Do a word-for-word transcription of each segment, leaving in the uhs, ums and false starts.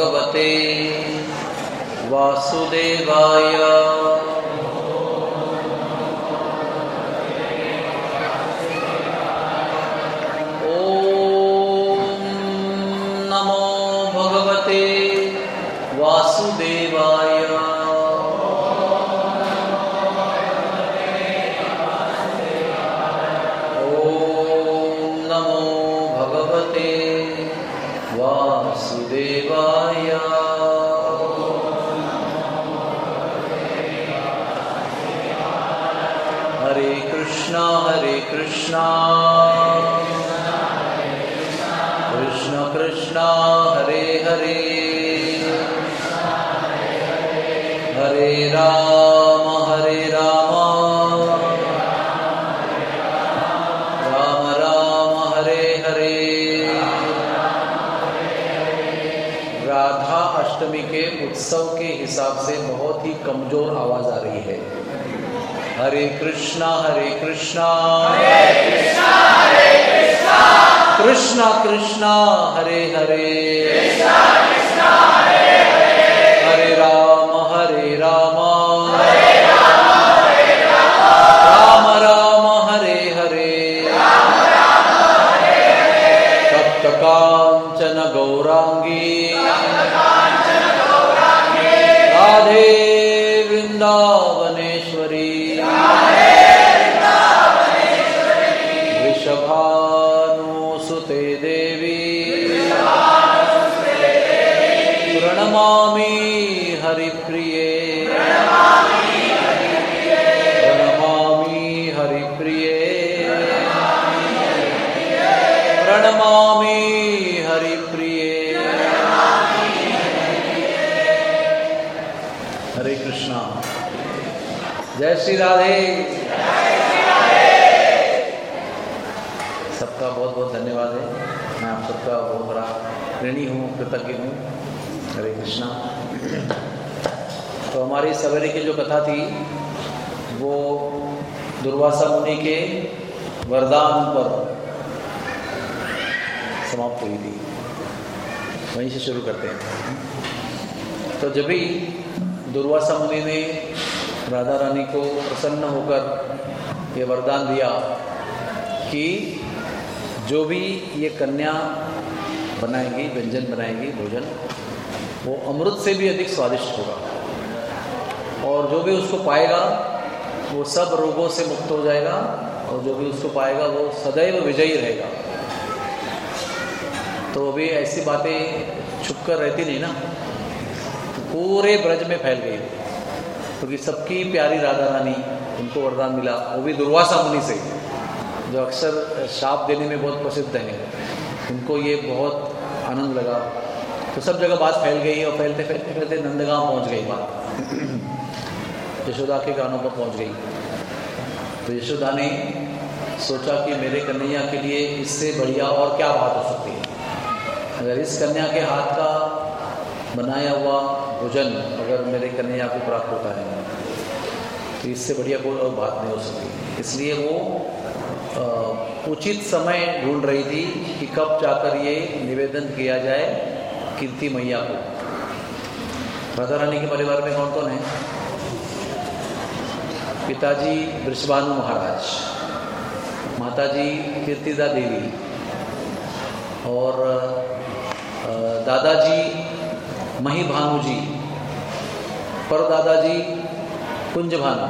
भगवते वासुदेवाय। ओम नमो भगवते वासुदेवाय। वासुदेवाय। हरे कृष्णा हरे कृष्णा कृष्ण कृष्णा हरे हरे हरे राम हरे राम राम राम हरे हरे। राधा अष्टमी के उत्सव के हिसाब से बहुत ही कमजोर आवाज आ रही है। हरे कृष्णा हरे कृष्णा कृष्णा कृष्णा हरे हरे हरे राम हरे राम राम राम हरे हरे। तप्त कांचन गौरांगी राधे वृंदावनेश्वरी वृषभानुसुते देवी प्रणमामि हरिप्रिये प्रणमामि हरिप्रिये प्रणमामि हरिप्रिये। हरे कृष्णा। जय श्री राधे। सबका बहुत बहुत धन्यवाद है। मैं आप सबका बहुत बड़ा ऋणी हूँ, कृतज्ञ हूँ। हरे कृष्णा। तो हमारी सवेरे की जो कथा थी वो दुर्वासा मुनि के वरदान पर समाप्त हुई थी। वहीं से शुरू करते हैं। तो जब भी दुर्वासा मुनि ने राधा रानी को प्रसन्न होकर ये वरदान दिया कि जो भी ये कन्या बनाएगी, व्यंजन बनाएगी, भोजन, वो अमृत से भी अधिक स्वादिष्ट होगा और जो भी उसको पाएगा वो सब रोगों से मुक्त हो जाएगा और जो भी उसको पाएगा वो सदैव विजयी रहेगा। तो अभी ऐसी बातें छुप कर रहती नहीं ना, पूरे ब्रज में फैल गई क्योंकि तो सबकी प्यारी राधा रानी, उनको वरदान मिला, वो भी दुर्वासा मुनि से, जो अक्सर शाप देने में बहुत प्रसिद्ध हैं। उनको ये बहुत आनंद लगा तो सब जगह बात फैल गई और फैलते फैलते फैलते नंदगांव पहुंच गई बात। यशोदा के कानों पर पहुंच गई। तो यशोदा ने सोचा कि मेरे कन्हैया के लिए इससे बढ़िया और क्या बात हो सकती है। अगर इस कन्या के हाथ का बनाया हुआ भोजन अगर मेरे कन्हैया को प्राप्त होता है तो इससे बढ़िया कोई और बात नहीं हो सकती। इसलिए वो उचित समय ढूंढ रही थी कि कब जाकर ये निवेदन किया जाए कीर्ति मैया को। राधा रानी के परिवार में कौन कौन है? पिताजी वृषभानु महाराज, माताजी कीर्तिदा देवी और दादाजी मही भानु जी, पर दादाजी कुंज भानु।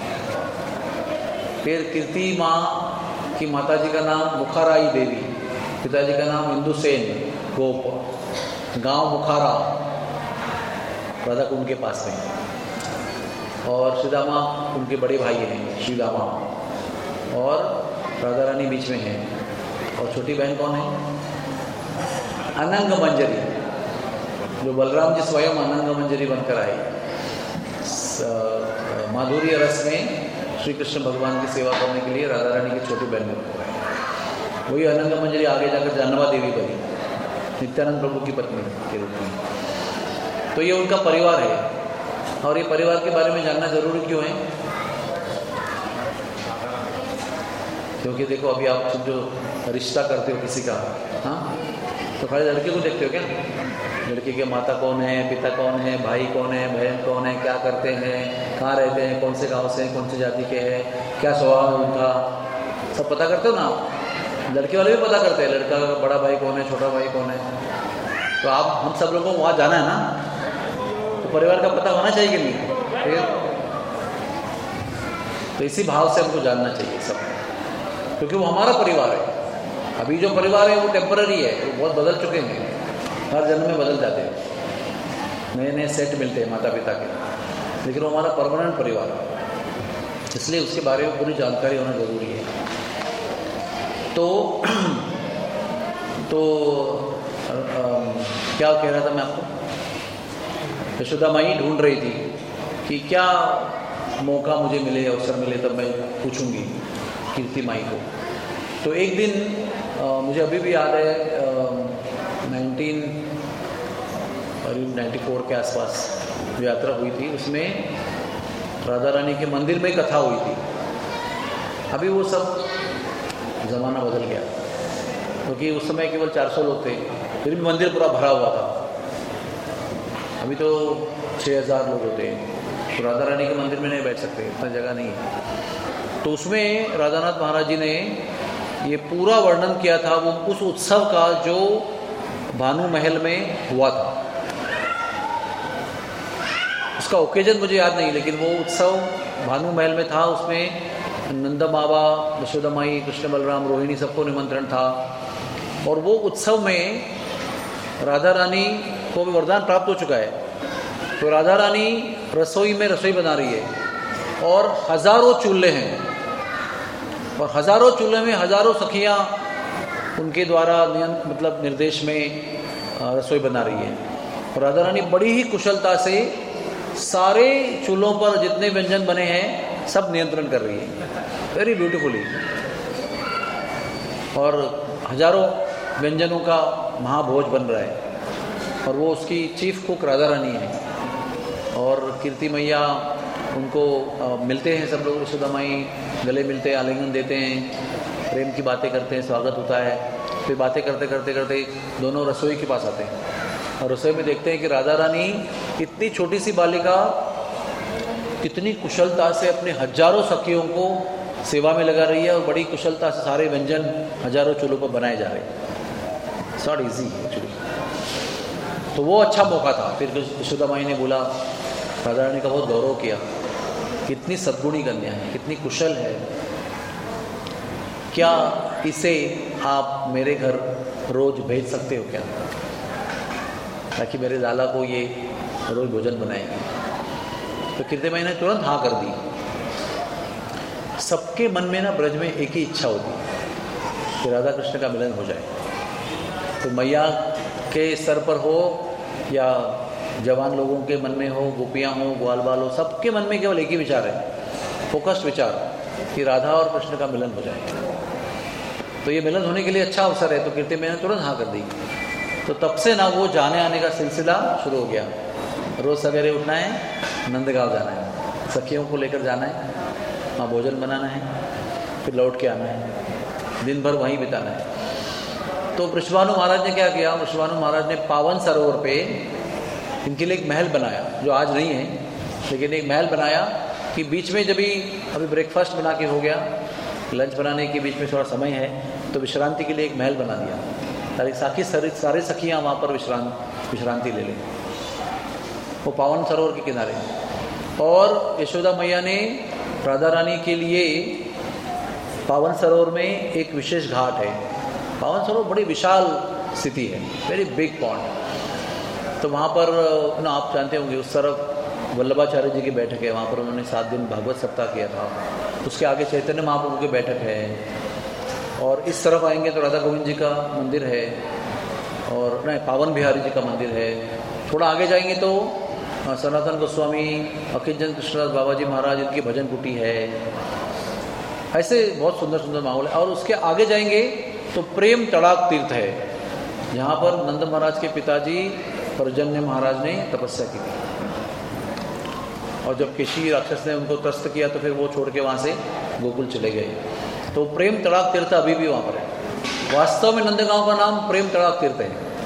फिर कीर्ति माँ की माताजी का नाम मुखाराई देवी, पिताजी का नाम इंदुसेन गोप, गांव मुखारा राधा कुंड के पास में। और श्रीदामा उनके बड़े भाई हैं, श्रीदामा, और राधा रानी बीच में है। और छोटी बहन कौन है? अनंग मंजरी, जो बलराम जी स्वयं अनंग मंजरी बनकर आए। माधुर्य रस में श्री कृष्ण भगवान की सेवा करने के लिए राधा रानी की छोटी बहन को आए। वही अनंग मंजरी आगे जाकर जानवा देवी बनी, नित्यानंद प्रभु की पत्नी के रूप में। तो ये उनका परिवार है। और ये परिवार के बारे में जानना जरूरी क्यों है? क्योंकि देखो अभी आप जो रिश्ता करते हो किसी का, हाँ, तो खाली लड़के को देखते हो क्या? लड़की के माता कौन है, पिता कौन है, भाई कौन है, बहन कौन है, क्या करते हैं, कहाँ रहते हैं, कौन से गांव से हैं, कौन सी जाति के हैं, क्या स्वभाव है उनका, सब पता करते हो ना आप। लड़के वाले भी पता करते हैं, लड़का का बड़ा भाई कौन है, छोटा भाई कौन है। तो आप हम सब लोगों को वहाँ जाना है ना, तो परिवार का पता होना चाहिए कि नहीं? फिर तो इसी भाव से हमको जानना चाहिए सब, क्योंकि वो हमारा परिवार है। अभी जो परिवार है वो टेम्पररी है, वो बहुत बदल चुके हैं, हर जन्म में बदल जाते हैं, नए नए सेट मिलते हैं माता पिता के, लेकिन वो हमारा परमानेंट परिवार है, इसलिए उसके बारे में पूरी जानकारी होना जरूरी है। तो तो आ, आ, क्या कह रहा था मैं आपको? यशोदा माई ढूंढ रही थी कि क्या मौका मुझे मिले, अवसर मिले, तब मैं पूछूंगी कीर्ति माई को। तो एक दिन आ, मुझे अभी भी याद है, नाइनटीन नाइन्टी फोर के आसपास जो यात्रा हुई थी, उसमें राधा रानी के मंदिर में कथा हुई थी। अभी वो सब ज़माना बदल गया, क्योंकि उस समय केवल चार सौ लोग थे, फिर भी मंदिर पूरा भरा हुआ था। अभी तो छः हज़ार लोग होते हैं, तो राधा रानी के मंदिर में नहीं बैठ सकते, इतना जगह नहीं है। तो उसमें राधानाथ महाराज जी ने ये पूरा वर्णन किया था वो उस उत्सव का जो भानु महल में हुआ था। उसका ओकेजन मुझे याद नहीं, लेकिन वो उत्सव भानु महल में था। उसमें नंदा बाबा, यशोदा माई, कृष्ण बलराम, रोहिणी, सबको निमंत्रण था। और वो उत्सव में राधा रानी को भी वरदान प्राप्त हो चुका है। तो राधा रानी रसोई में रसोई बना रही है और हजारों चूल्हे हैं, और हजारों चूल्हे में हजारों सखियां उनके द्वारा मतलब निर्देश में रसोई बना रही है। और राधा रानी बड़ी ही कुशलता से सारे चूल्हों पर जितने व्यंजन बने हैं सब नियंत्रण कर रही है, वेरी ब्यूटीफुली। और हजारों व्यंजनों का महाभोज बन रहा है, और वो उसकी चीफ कुक राधा रानी है। और कीर्ति मैया उनको आ, मिलते हैं, सब लोग यशोदा माई गले मिलते हैं, आलिंगन देते हैं, प्रेम की बातें करते हैं, स्वागत होता है। फिर बातें करते करते करते दोनों रसोई के पास आते हैं, और रसोई में देखते हैं कि राधा रानी इतनी छोटी सी बालिका कितनी कुशलता से अपने हजारों सखियों को सेवा में लगा रही है, और बड़ी कुशलता से सारे व्यंजन हजारों चूल्हों पर बनाए जा रहे हैं। It's not easy actually. तो वो अच्छा मौका था। फिर यशोदा माई ने बोला, राधा रानी का बहुत गौरव किया, कितनी सद्गुणी कन्या है, कितनी कुशल है, क्या इसे आप मेरे घर रोज भेज सकते हो क्या, ताकि मेरे लाला को ये रोज भोजन बनाएंगे। तो कीर्ति माई ने तुरंत हाँ कर दी। सबके मन में ना ब्रज में एक ही इच्छा होती है कि राधा कृष्ण का मिलन हो जाए। तो मैया के स्तर पर हो या जवान लोगों के मन में हो, गोपियाँ हो, ग्वाल बाल हो, सबके मन में केवल एक ही विचार है, फोकस्ड विचार, कि राधा और कृष्ण का मिलन हो जाए। तो ये मिलन होने के लिए अच्छा अवसर है। तो कीर्ति मैंने तुरंत हाँ कर दी। तो तब से ना वो जाने आने का सिलसिला शुरू हो गया। रोज़ सवेरे उठना है, नंदगांव जाना है, सखियों को लेकर जाना है, वहाँ भोजन बनाना है, फिर लौट के आना है, दिन भर वहीं बिताना है। तो वृषभानु महाराज ने क्या किया? वृषभानु महाराज ने पावन सरोवर पे इनके लिए एक महल बनाया, जो आज नहीं है, लेकिन एक महल बनाया कि बीच में जब भी अभी ब्रेकफास्ट बना के हो गया, लंच बनाने के बीच में थोड़ा समय है, तो विश्रांति के लिए एक महल बना दिया, ताकि साकी सारे सारे सखियाँ वहाँ पर विश्रांत विश्रांति ले लें, वो पावन सरोवर के किनारे। और यशोदा मैया ने राधा रानी के लिए पावन सरोवर में एक विशेष घाट है। पावन सरोवर बड़ी विशाल स्थिति है, वेरी बिग पॉन्ड। तो वहाँ पर ना आप जानते होंगे, उस तरफ वल्लभाचार्य जी की बैठक है, वहाँ पर उन्होंने सात दिन भागवत सप्ताह किया था। उसके आगे चैतन्य महाप्रभु की बैठक है, और इस तरफ आएंगे तो राधा गोविंद जी का मंदिर है, और नहीं पावन बिहारी जी का मंदिर है। थोड़ा आगे जाएंगे तो सनातन गोस्वामी, अकिंचन कृष्णदास बाबा जी महाराज, इनकी भजन कुटी है। ऐसे बहुत सुंदर सुंदर माहौल है। और उसके आगे जाएंगे तो प्रेम तड़ाक तीर्थ है, जहाँ पर नंद महाराज के पिताजी पर्जन्य महाराज ने तपस्या की थी, और जब केशी राक्षस ने उनको त्रस्त किया तो फिर वो छोड़ के वहाँ से गोकुल चले गए। तो प्रेम तड़ाक तीर्थ अभी भी वहाँ पर है। वास्तव में नंदगांव का नाम प्रेम तड़ाक तीर्थ है।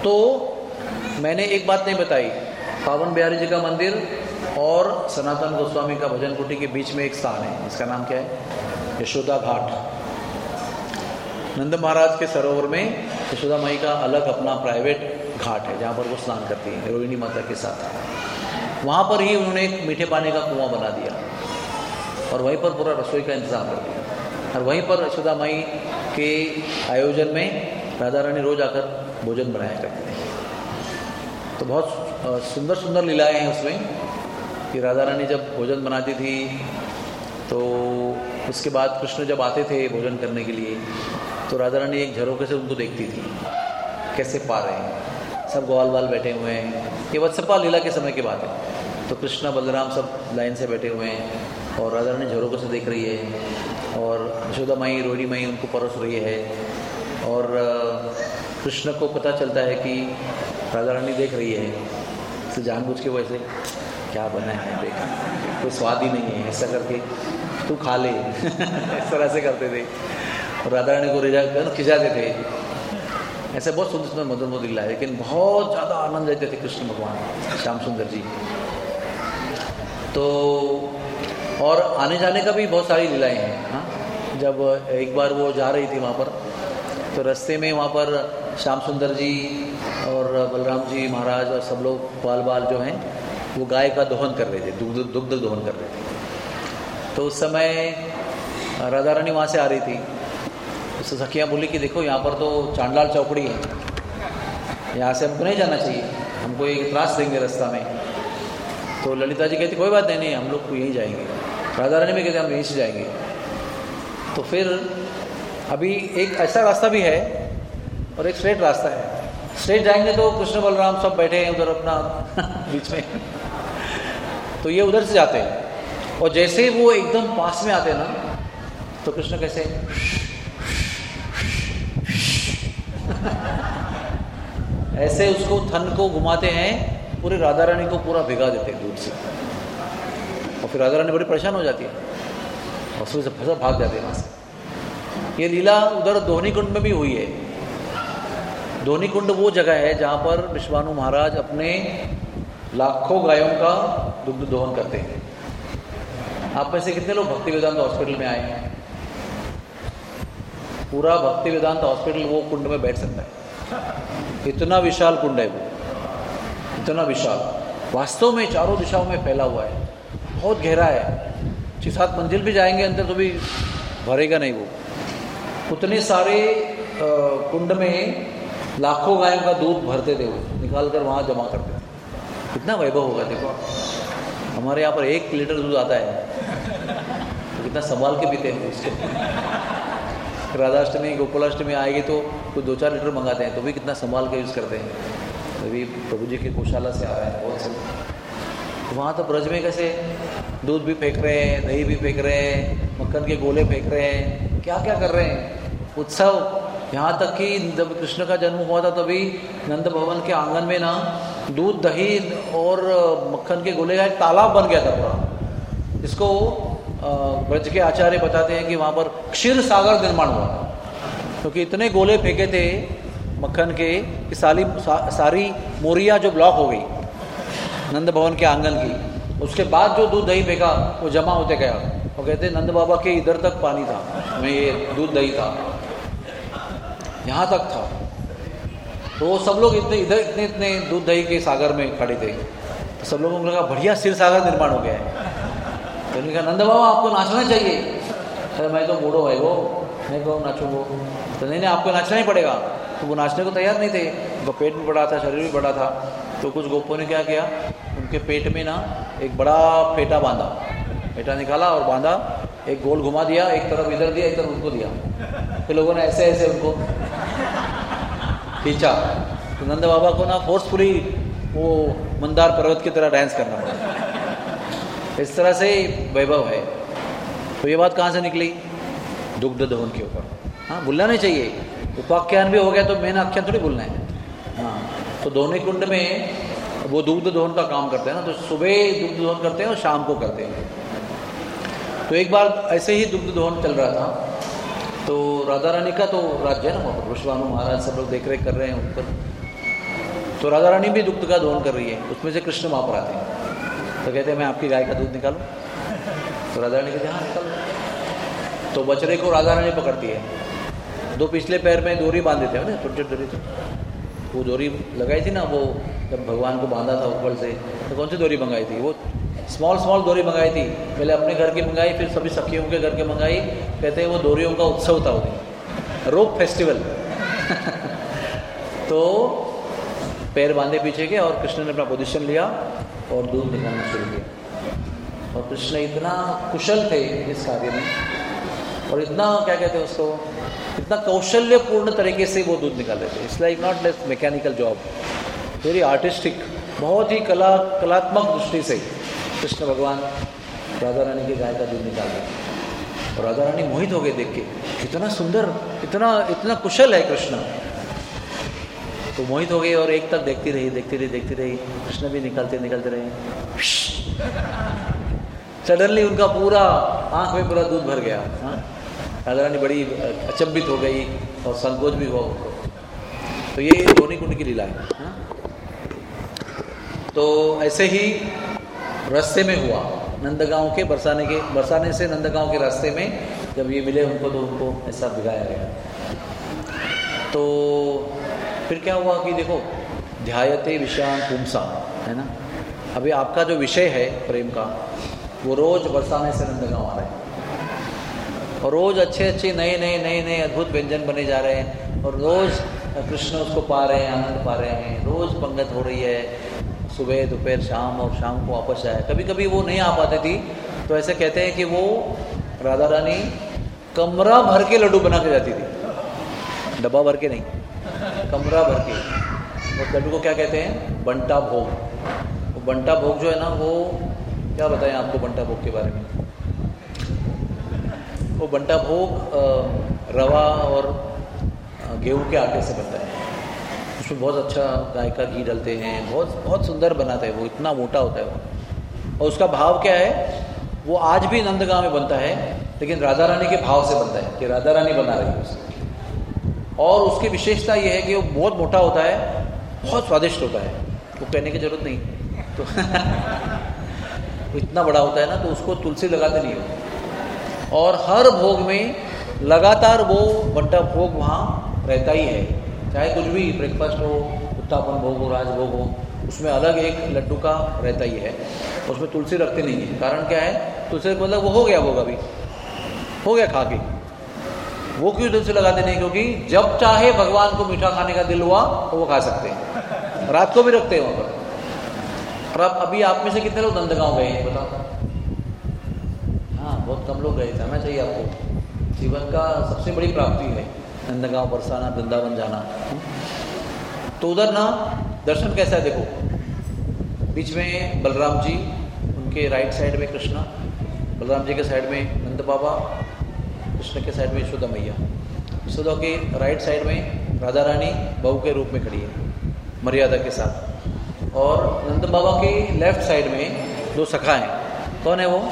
तो मैंने एक बात नहीं बताई, पावन बिहारी जी का मंदिर और सनातन गोस्वामी का भजन कुटी के बीच में एक स्थान है, इसका नाम क्या है? यशोदा घाट। नंद महाराज के सरोवर में यशोदा माई का अलग अपना प्राइवेट घाट है जहाँ पर वो स्नान करती है रोहिणी माता के साथ। वहाँ पर ही उन्होंने एक मीठे पानी का कुआं बना दिया और वहीं पर पूरा रसोई का इंतजाम कर दिया। और वहीं पर यशोदा माई के आयोजन में राधा रानी रोज आकर भोजन बनाया करती थी। तो बहुत सुंदर सुंदर लीलाएँ हैं उसमें कि राधा रानी जब भोजन बनाती थी तो उसके बाद कृष्ण जब आते थे भोजन करने के लिए तो राधा रानी एक झरोखे से उनको देखती थी कैसे पा रहे हैं, सब ग्वाल बाल बैठे हुए हैं। ये वत्सपा लीला के समय की बात है। तो कृष्ण बलराम सब लाइन से बैठे हुए हैं और राधा रानी झरोखे से देख रही है और यशोदा माई रोहिणी माई उनको परोस रही है। और कृष्ण को पता चलता है कि राधा रानी देख रही है, तो जानबूझ के वैसे क्या बना है देखा, कोई स्वाद ही नहीं है, ऐसा करके तू खा ले इस तरह से करते थे और राधा रानी को रिझा खिंचाते थे। ऐसे बहुत सुंदर सुंदर मधुर मधुर लीला है, लेकिन बहुत ज़्यादा आनंद लेते थे कृष्ण भगवान श्याम सुंदर जी। तो और आने जाने का भी बहुत सारी लीलाएँ हैं। हाँ, जब एक बार वो जा रही थी वहाँ पर तो रास्ते में वहाँ पर श्याम सुंदर जी और बलराम जी महाराज और सब लोग बाल बाल जो हैं वो गाय का दोहन कर रहे थे, दुग्ध दुग्ध दोहन कर रहे थे। तो उस समय राधा रानी वहाँ से आ रही थी। उससे सखियाँ बोली कि देखो यहाँ पर तो चांडलाल चौकड़ी है, यहाँ से हमको नहीं जाना चाहिए, हमको एक त्रास देंगे रास्ता में। तो ललिता जी कहती कोई बात नहीं नहीं हम लोग तो यहीं जाएंगे। राधा रानी भी कहते हम यहीं से जाएंगे। तो फिर अभी एक ऐसा रास्ता भी है और एक स्ट्रेट रास्ता है। स्ट्रेट जाएंगे तो कृष्ण बलराम सब बैठे हैं उधर अपना बीच में, तो ये उधर से जाते हैं। और जैसे वो एकदम पास में आते हैं ना तो कृष्ण कैसे ऐसे उसको थन को घुमाते हैं, पूरे राधा रानी को पूरा भिगा देते हैं दूर से। और फिर राधा रानी बड़ी परेशान हो जाती है और उसमें से फंसा भाग जाते हैं वहाँ से। ये लीला उधर दोहनी कुंड में भी हुई है। दोहनी कुंड वो जगह है जहाँ पर विश्वानु महाराज अपने लाखों गायों का दुग्ध दोहन करते हैं। आप में से कितने लोग भक्ति वेदांत हॉस्पिटल में आए हैं? पूरा भक्ति वेदांत हॉस्पिटल वो कुंड में बैठ सकता है, इतना विशाल कुंड है वो, इतना विशाल, वास्तव में चारों दिशाओं में फैला हुआ है, बहुत गहरा है। छः सात मंजिल भी जाएंगे अंदर तो भी भरेगा नहीं वो। उतने सारे कुंड में लाखों गायों का दूध भरते थे, वो निकाल कर वहाँ जमा करते थे। कितना वैभव होगा देखो। हमारे यहाँ पर एक लीटर दूध आता है तो कितना संभाल के पीते हैं उसको। राधाष्टमी गोकुलाष्टमी आएगी तो कुछ दो चार लीटर मंगाते हैं तो भी कितना संभाल के यूज़ करते हैं। अभी प्रभु जी की गौशाला से आ रहा है बहुत से। तो वहाँ तो ब्रज में कैसे दूध भी फेंक रहे हैं, दही भी फेंक रहे हैं, मक्खन के गोले फेंक रहे हैं, क्या क्या कर रहे हैं। उत्सव, यहाँ तक कि जब कृष्ण का जन्म हुआ था तभी नंद भवन के आंगन में ना दूध दही और मक्खन के गोले का एक तालाब बन गया था पूरा। इसको ब्रज के आचार्य बताते हैं कि वहाँ पर क्षीर सागर निर्माण हुआ, क्योंकि इतने गोले फेंके थे मक्खन के कि सारी सा, सारी मोरिया जो ब्लॉक हो गई नंद भवन के आंगन की। उसके बाद जो दूध दही फेंका वो जमा होते गया। वो कहते नंद बाबा के इधर तक पानी था, में ये दूध दही था, यहाँ तक था। तो वो सब लोग इतने इधर इतने इतने दूध दही के सागर में खड़े थे। तो सब लोगों को लगा बढ़िया क्षीर सागर निर्माण हो गया है। तो उन्होंने कहा नंद बाबा आपको नाचना चाहिए। अरे मैं तो बूढ़ो है वो, मैं कहूँ नाचूंगो। तो नहीं नहीं आपको नाचना ही पड़ेगा। तो वो नाचने को तैयार नहीं थे, उनका पेट भी बड़ा था, शरीर भी बड़ा था। तो कुछ गोपों ने क्या किया, उनके पेट में ना एक बड़ा फेटा बांधा, फेटा निकाला और बांधा, एक गोल घुमा दिया, एक तरफ इधर दिया एक तरफ उनको दिया। फिर लोगों ने ऐसे ऐसे उनको खींचा। तो नंद बाबा को ना फोर्सफुली वो मंदार पर्वत की तरह डांस करना पड़ा। इस तरह से वैभव है। तो ये बात कहाँ से निकली? दुग्ध दोहन के ऊपर। हाँ, भूलना नहीं चाहिए। उपाख्यान भी हो गया तो मेन आख्यान थोड़ी भूलना है। हाँ, तो दोहनी कुंड में वो दुग्ध दोहन का काम करते हैं ना, तो सुबह दुग्ध दोहन करते हैं और शाम को करते हैं। तो एक बार ऐसे ही दुग्ध दोहन चल रहा था। तो राधा रानी का तो राज्य है ना वहाँ पर, विश्वानु महाराज सब लोग देख रेख कर रहे हैं ऊपर। तो राधा रानी भी दुग्ध का दोहन कर रही है, उसमें से कृष्ण वहाँ पर आते हैं। तो कहते हैं मैं आपकी गाय का दूध निकालूं? तो राधा रानी कहते हैं हाँ निकालो। तो बछड़े को राधा रानी पकड़ती है, दो पिछले पैर में डोरी बांध देते हैं ना, छोटी छोटी डोरी। तो वो डोरी लगाई थी ना, वो जब भगवान को बांधा था ऊपर से, तो कौन सी डोरी मंगाई थी? वो स्मॉल स्मॉल डोरी मंगाई थी। पहले अपने घर की मंगाई, फिर सभी सखियों के घर के मंगाई। कहते हैं वो डोरियों का उत्सव था वो दिन, रोप फेस्टिवल। तो पैर बांधे पीछे के, और कृष्ण ने अपना पोजीशन लिया और दूध निकालना शुरू किया। और कृष्ण इतना कुशल थे इस कार्य में, और इतना क्या कहते हैं उसको, इतना कौशल्यपूर्ण तरीके से वो दूध निकाल लेते। It's like not less mechanical job, very artistic, बहुत ही कला कलात्मक दृष्टि से कृष्ण भगवान राधा रानी की गाय का दूध निकाल रहे। और राधा रानी मोहित हो गए देख के, कितना सुंदर, इतना इतना कुशल है कृष्ण। तो मोहित हो गई और एक तक देखती रही देखती रही देखती रही कृष्ण भी निकालते निकालते रहे। सडनली उनका पूरा आंख में पूरा दूध भर गया। हाँ, राधा रानी बड़ी अचंभित हो गई और संकोच भी हुआ उनको। तो ये रोनी कुंड की लीला है। हाँ? तो ऐसे ही रास्ते में हुआ, नंदगांव के बरसाने के बरसाने से नंदगांव के रास्ते में जब ये मिले उनको, तो उनको ऐसा भिगाया गया। तो फिर क्या हुआ कि देखो, ध्यायते विषयान पुंसा, है ना। अभी आपका जो विषय है प्रेम का, वो रोज बरसाने से नंदगांव आ रहा है, और रोज अच्छे अच्छे नए नए नए नए अद्भुत व्यंजन बने जा रहे हैं, और रोज कृष्ण उसको पा रहे हैं, आनंद पा रहे हैं। रोज पंगत हो रही है, सुबह दोपहर शाम, और शाम को वापस आए। कभी कभी वो नहीं आ पाते थी, तो ऐसे कहते हैं कि वो राधा रानी कमरा भर के लड्डू बना के जाती थी, डब्बा भर के नहीं, कमरा भर के। और लड्डू को क्या कहते हैं? बंटा भोग। वो बंटा भोग जो है ना, वो क्या बताएं आपको बंटा भोग के बारे में। वो बंटा भोग रवा और गेहूं के आटे से बनता है। उसमें बहुत अच्छा गाय का घी डालते हैं, बहुत बहुत सुंदर बनाता है वो, इतना मोटा होता है वो। और उसका भाव क्या है, वो आज भी नंदगांव में बनता है, लेकिन राधा रानी के भाव से बनता है कि राधा रानी बना रही है उसे। और उसकी विशेषता ये है कि वो बहुत मोटा होता है, बहुत स्वादिष्ट होता है, वो कहने की जरूरत नहीं। तो वो इतना बड़ा होता है ना, तो उसको तुलसी लगाते नहीं हो। और हर भोग में लगातार वो बंटा भोग वहाँ रहता ही है, चाहे कुछ भी ब्रेकफास्ट हो, उत्तापन भोग हो, राजभोग हो, उसमें अलग एक लड्डू का रहता ही है। उसमें तुलसी रखते नहीं है। कारण क्या है? तुलसी मतलब वो हो गया भोग, अभी हो गया खा के, वो क्यों तुलसी लगाते नहीं? क्योंकि जब चाहे भगवान को मीठा खाने का दिल हुआ तो वो खा सकते हैं, रात को भी रखते हैं वहाँ पर। और अब अभी आप में से कितने लोग नंदगांव गए हैं बताओ? हाँ, बहुत कम लोग गए। जाना चाहिए आपको, जीवन का सबसे बड़ी प्राप्ति है नंदगांव, बरसाना, वृंदावन जाना। तो उधर ना दर्शन कैसा है देखो, बीच में बलराम जी, उनके राइट साइड में कृष्णा, बलराम जी के साइड में नंद बाबा, कृष्ण के साइड में यशोदा मैया। यशोदा के राइट साइड में राधा रानी बहू के रूप में खड़ी है मर्यादा के साथ, और नंद बाबा के लेफ्ट साइड में दो सखा हैं। कौन है वो?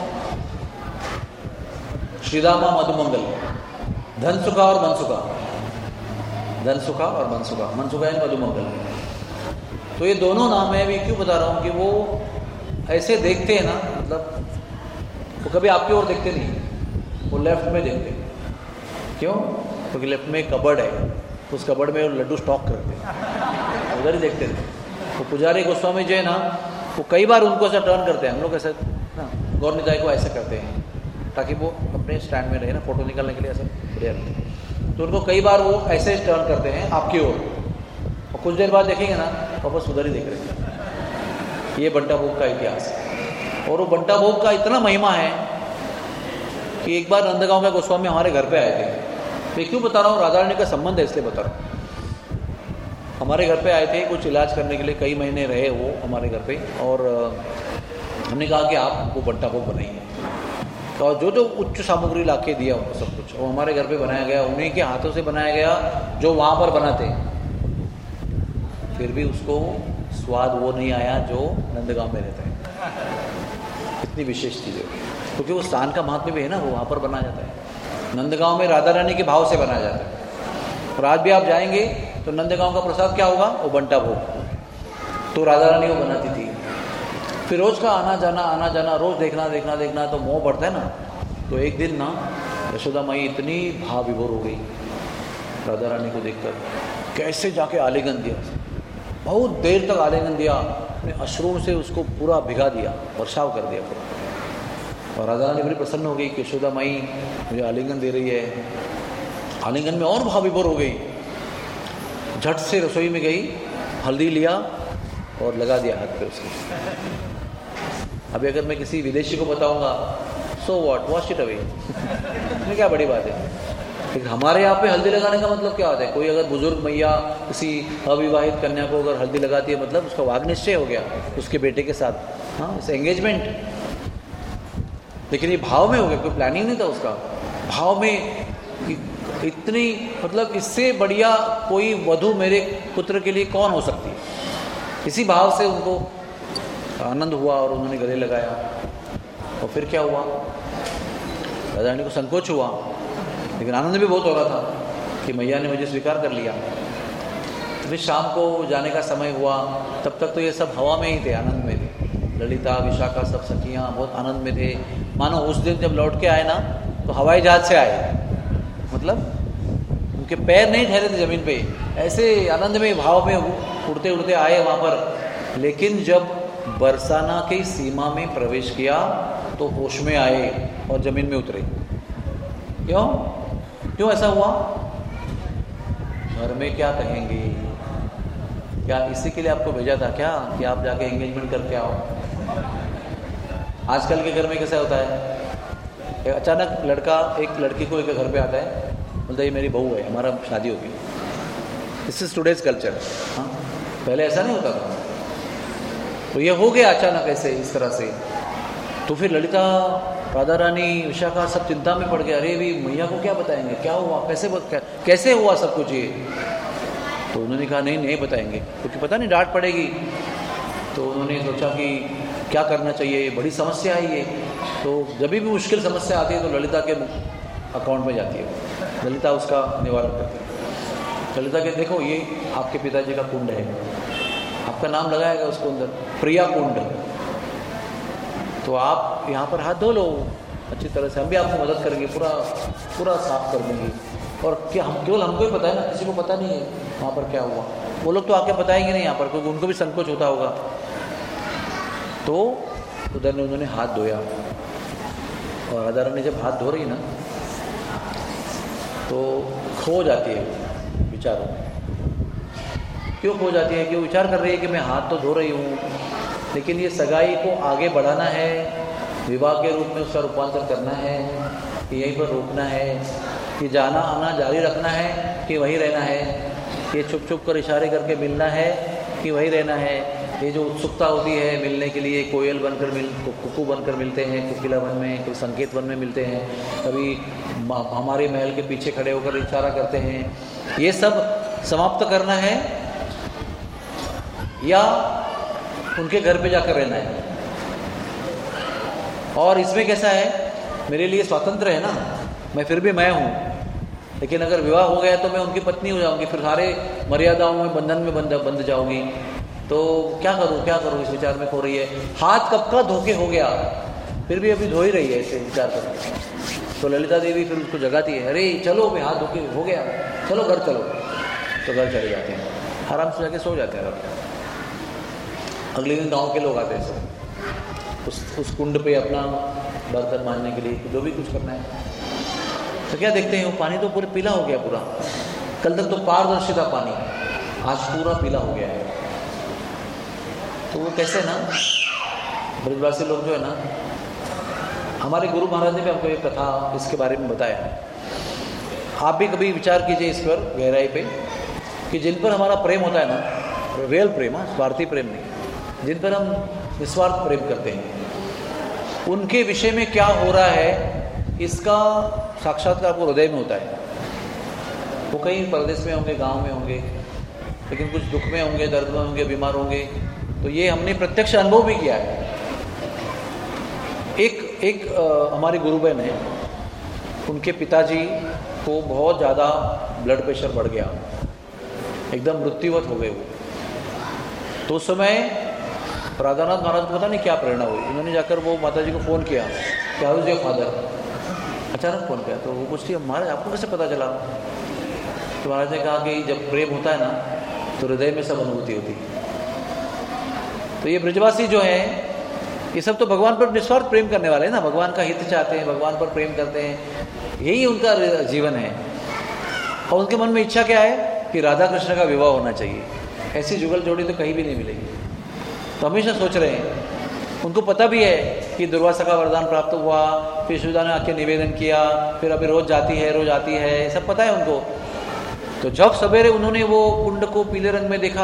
श्रीरामा मधुमंगल, धनसुखा और मनसुखा, धनसुखा और मनसुखा, मनसुखा है मधुमंगल। तो ये दोनों नाम है। अभी क्यों बता रहा हूँ कि वो ऐसे देखते हैं ना, मतलब वो कभी आपकी ओर देखते नहीं, वो लेफ्ट में देखते हैं। क्यों? क्योंकि लेफ्ट में कबर्ड है, उस कबर्ड में वो लड्डू स्टॉक करते हैं, उधर ही देखते थे। तो पुजारी गोस्वामी जो है ना, वो कई बार उनको ऐसा टर्न करते हैं। हम लोग ऐसा ना गौर निताई को ऐसा करते हैं ताकि वो अपने स्टैंड में रहे ना, फोटो निकालने के लिए ऐसा बढ़िया रहते। तो उनको कई बार वो ऐसे टर्न करते हैं आपकी ओर, और कुछ देर बाद देखेंगे ना वापस उधर ही देख रहे हैं। ये बंटा भोग का इतिहास है। और वो बंटा भोग का इतना महिमा है कि एक बार नंदगांव के गोस्वामी हमारे घर पे आए थे। मैं क्यों बता रहा हूँ? राधा रानी का संबंध है इसलिए बता रहा हूँ। हमारे घर पे आए थे कुछ इलाज करने के लिए, कई महीने रहे वो हमारे घर पे, और हमने कहा कि आप वो बंटा भोग बनाइए। और जो जो उच्च सामग्री ला के दिया उनको सब कुछ, वो हमारे घर पे बनाया गया, उन्हीं के हाथों से बनाया गया जो वहाँ पर बनाते। फिर भी उसको स्वाद वो नहीं आया जो नंदगांव में रहता है। इतनी विशेष चीज़ है, क्योंकि वो स्थान का महात्म्य भी है ना, वो वहाँ पर बनाया जाता है। नंदगांव में राधा रानी के भाव से बनाया जाता है। और आज भी आप जाएंगे तो नंदगांव का प्रसाद क्या होगा? वो बंटा भोग। तो राधा रानी वो बनाती थी। फिर रोज का आना जाना आना जाना, रोज देखना देखना देखना, तो मोह बढ़ता है ना। तो एक दिन ना यशोदा माई इतनी भाव विभोर हो गई राधा रानी को देखकर, कैसे जाके आलिंगन दिया, बहुत देर तक आलिंगन दिया, अपने अश्रुओं से उसको पूरा भिगा दिया, वर्षाव कर दिया पूरा। और राधा रानी बड़ी प्रसन्न हो गई कि यशोदा माई मुझे आलिंगन दे रही है। आलिंगन में और भाव विभोर हो गई, झट से रसोई में गई, हल्दी लिया और लगा दिया हाथ पे उसके। अभी अगर मैं किसी विदेशी को बताऊंगा, so what, wash it away, इसमें क्या बड़ी बात है। लेकिन हमारे यहाँ पे हल्दी लगाने का मतलब क्या होता है? कोई अगर बुजुर्ग मैया किसी अविवाहित कन्या को अगर हल्दी लगाती है, मतलब उसका वाग निश्चय हो गया उसके बेटे के साथ, हाँ, इस एंगेजमेंट। लेकिन ये भाव में हो गया, कोई प्लानिंग नहीं था उसका, भाव में। इतनी मतलब इससे बढ़िया कोई वधू मेरे पुत्र के लिए कौन हो सकती है। इसी भाव से उनको आनंद हुआ और उन्होंने गले लगाया। और फिर क्या हुआ, राधा रानी को संकोच हुआ, लेकिन आनंद भी बहुत हो रहा था कि मैया ने मुझे स्वीकार कर लिया। फिर शाम को जाने का समय हुआ, तब तक तो ये सब हवा में ही थे, आनंद में थे। ललिता, विशाखा, सब सखियाँ बहुत आनंद में थे। मानो उस दिन जब लौट के आए ना, तो हवाई जहाज से आए, मतलब उनके पैर नहीं ठहरे थे जमीन पे, ऐसे आनंद में भाव में उड़ते उड़ते आए वहाँ पर। लेकिन जब बरसाना की सीमा में प्रवेश किया तो होश में आए और जमीन में उतरे। क्यों क्यों ऐसा हुआ? घर में क्या कहेंगे? क्या इसी के लिए आपको भेजा था क्या कि आप जाके एंगेजमेंट करके आओ? आजकल के घर में कैसा होता है, अचानक लड़का एक लड़की को एक घर पे आता है, बोलता है ये मेरी बहू है, हमारा शादी होगी। This is today's culture. हाँ, पहले ऐसा नहीं होता था। तो ये हो गया अचानक ऐसे, इस तरह से। तो फिर ललिता, राधा रानी, विशाखा सब चिंता में पड़ गए। अरे भी मैया को क्या बताएंगे, क्या हुआ, कैसे कैसे हुआ सब कुछ ये? तो उन्होंने कहा नहीं नहीं बताएंगे, क्योंकि पता नहीं डांट पड़ेगी। तो उन्होंने सोचा कि क्या करना चाहिए, बड़ी समस्या है ये। तो जब भी मुश्किल समस्या आती है तो ललिता के अकाउंट में जाती है, ललिता उसका निवारण करती है। ललिता के देखो ये आपके पिताजी का कुंड है, आपका नाम लगाएगा उसको अंदर, प्रिया कुंड, तो आप यहाँ पर हाथ धो लो अच्छी तरह से, हम भी आपको मदद करेंगे, पूरा पूरा साफ कर देंगे। और क्या हम केवल हमको ही पता है ना, किसी को पता नहीं है वहाँ पर क्या हुआ। वो लोग तो आके बताएंगे नहीं यहाँ पर, क्योंकि उनको भी संकोच होता होगा। तो उधर ने उन्होंने हाथ धोया, और राधा रानी जब हाथ धो रही ना तो खो जाती है विचारों में। क्यों खो जाती है? क्यों विचार कर रही है कि मैं हाथ तो धो रही हूँ, लेकिन ये सगाई को आगे बढ़ाना है, विवाह के रूप में उसका रूपांतर करना है, कि यहीं पर रोकना है, कि जाना आना जारी रखना है, कि वहीं रहना है, ये छुप छुप कर इशारे करके मिलना है, कि वहीं रहना है। ये जो उत्सुकता होती है मिलने के लिए, कोयल बनकर मिल कुकू बनकर मिलते हैं, कोकिला वन में, कोई संकेत वन में मिलते हैं, कभी हमारे महल के पीछे खड़े होकर इशारा करते हैं, ये सब समाप्त करना है या उनके घर पे जाकर रहना है। और इसमें कैसा है, मेरे लिए स्वतंत्र है ना, मैं फिर भी मैं हूँ, लेकिन अगर विवाह हो गया तो मैं उनकी पत्नी हो जाऊंगी, फिर सारे मर्यादाओं में बंधन में बंध बंध जाऊंगी। तो क्या करूँ क्या करूँ, इस विचार में खो रही है। हाथ कब का धोके हो गया, फिर भी अभी धो ही रही है ऐसे विचार कर। तो ललिता देवी फिर उसको जगाती है, अरे चलो भाई हाथ धोके हो गया, चलो घर चलो। तो घर चले जाते हैं, आराम से जाके सो जाते हैं। अगले दिन गांव के लोग आते हैं सब उस उस कुंड पे अपना बर्तन मांजने के लिए, जो भी कुछ करना है। तो क्या देखते हैं, वो पानी तो पूरा पीला हो गया पूरा। कल तक तो पारदर्शी था पानी, आज पूरा पीला हो गया है। तो वो कैसे ना, ब्रजवासी लोग जो है ना, हमारे गुरु महाराज ने भी हमको एक कथा इसके बारे में बताया। आप भी कभी विचार कीजिए इस पर गहराई पे, कि जिन पर हमारा प्रेम होता है ना, रियल प्रेम, स्वार्थी प्रेम नहीं, जिन पर हम निस्वार्थ प्रेम करते हैं, उनके विषय में क्या हो रहा है इसका साक्षात्कार आपको हृदय में होता है। वो कहीं परदेश में होंगे, गांव में होंगे, लेकिन कुछ दुख में होंगे, दर्द में होंगे, बीमार होंगे, तो ये हमने प्रत्यक्ष अनुभव भी किया है। एक एक आ, हमारी गुरु बहन है, उनके पिताजी को बहुत ज़्यादा ब्लड प्रेशर बढ़ गया, एकदम मृत्युवत हो गए वो। तो उस समय राधानाथ महाराज को पता नहीं क्या प्रेरणा हुई, उन्होंने जाकर वो माता जी को फ़ोन किया कि हाउ इज़ योर फादर, अचानक फ़ोन किया। तो वो पूछती है महाराज आपको कैसे पता चला? तो महाराज ने कहा कि जब प्रेम होता है ना तो हृदय में सब अनुभूति होती है। तो ये ब्रजवासी जो हैं ये सब तो भगवान पर निस्वार्थ प्रेम करने वाले हैं ना, भगवान का हित चाहते हैं, भगवान पर प्रेम करते हैं, यही उनका जीवन है। और उनके मन में इच्छा क्या है कि राधा कृष्ण का विवाह होना चाहिए। ऐसी जुगल जोड़ी तो कहीं भी नहीं मिलेगी। तो हमेशा सोच रहे हैं, उनको पता भी है कि दुर्वासा का वरदान प्राप्त हुआ, फिर यशोदा ने आके निवेदन किया, फिर अभी रोज जाती है रोज आती है, सब पता है उनको। तो जब सवेरे उन्होंने वो कुंड को पीले रंग में देखा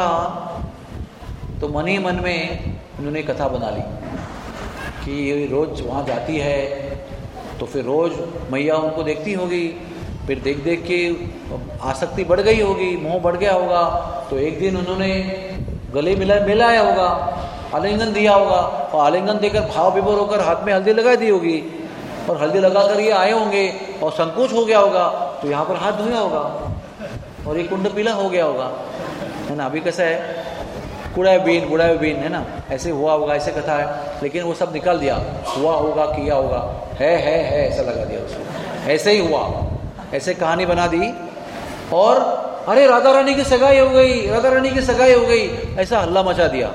तो मन ही मन में उन्होंने कथा बना ली कि ये रोज वहाँ जाती है तो फिर रोज मैया उनको देखती होगी, फिर देख देख के आसक्ति बढ़ गई होगी, मोह बढ़ गया होगा। तो एक दिन उन्होंने गले मिला मिलाया होगा, आलिंगन दिया होगा, और आलिंगन देकर भाव विभोर होकर हाथ में हल्दी लगा दी होगी, और हल्दी लगाकर ये आए होंगे और संकोच हो गया होगा तो यहाँ पर हाथ धोया होगा और ये कुंड पीला हो गया होगा, है ना। अभी कैसा है, कुड़ाए बीन बुढ़ाए बीन, है ना, ऐसे हुआ होगा, ऐसे कथा है। लेकिन वो सब निकाल दिया, हुआ होगा किया होगा, है है है ऐसा लगा दिया उसको, ऐसे ही हुआ, ऐसे कहानी बना दी। और अरे राधा रानी की सगाई हो गई, राधा रानी की सगाई हो गई, ऐसा हल्ला मचा दिया।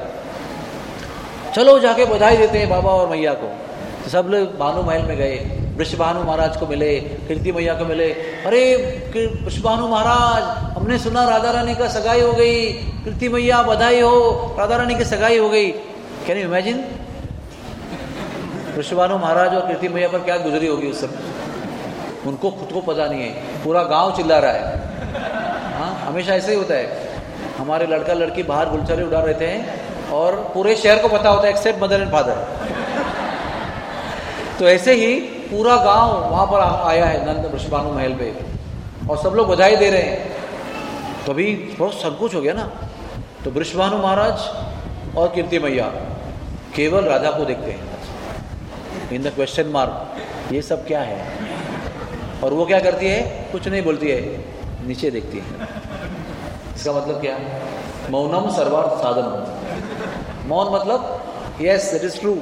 चलो जाके बधाई देते हैं बाबा और मैया को। तो सब लोग भानु महल में गए, वृषभानु महाराज को मिले, कीर्ति मैया को मिले। अरे वृषभानु महाराज, हमने सुना राधा रानी का सगाई हो गई, कीर्ति मैया बधाई हो, राधा रानी की सगाई हो गई। Can you imagine Vrishabhanu Maharaj और कीर्ति मैया पर क्या गुजरी होगी उस समय? उनको खुद को पता नहीं है, पूरा गांव चिल्ला रहा है। हाँ, हमेशा ऐसे ही होता है, हमारे लड़का लड़की बाहर गुलछरे उड़ा रहते हैं और पूरे शहर को पता होता है एक्सेप्ट मदर एंड फादर। तो ऐसे ही पूरा गांव वहां पर आया है नंद वृषभानु महल पे, और सब लोग बधाई दे रहे हैं। तो अभी बहुत संकोच हो गया ना, तो वृषभानु महाराज और कीर्ति मैया केवल राधा को देखते हैं इन द क्वेश्चन मार्क, ये सब क्या है। और वो क्या करती है, कुछ नहीं बोलती है, नीचे देखती है। इसका मतलब क्या, मौनम सर्वार्थ साधनम। मौन मतलब यस इट इज ट्रू।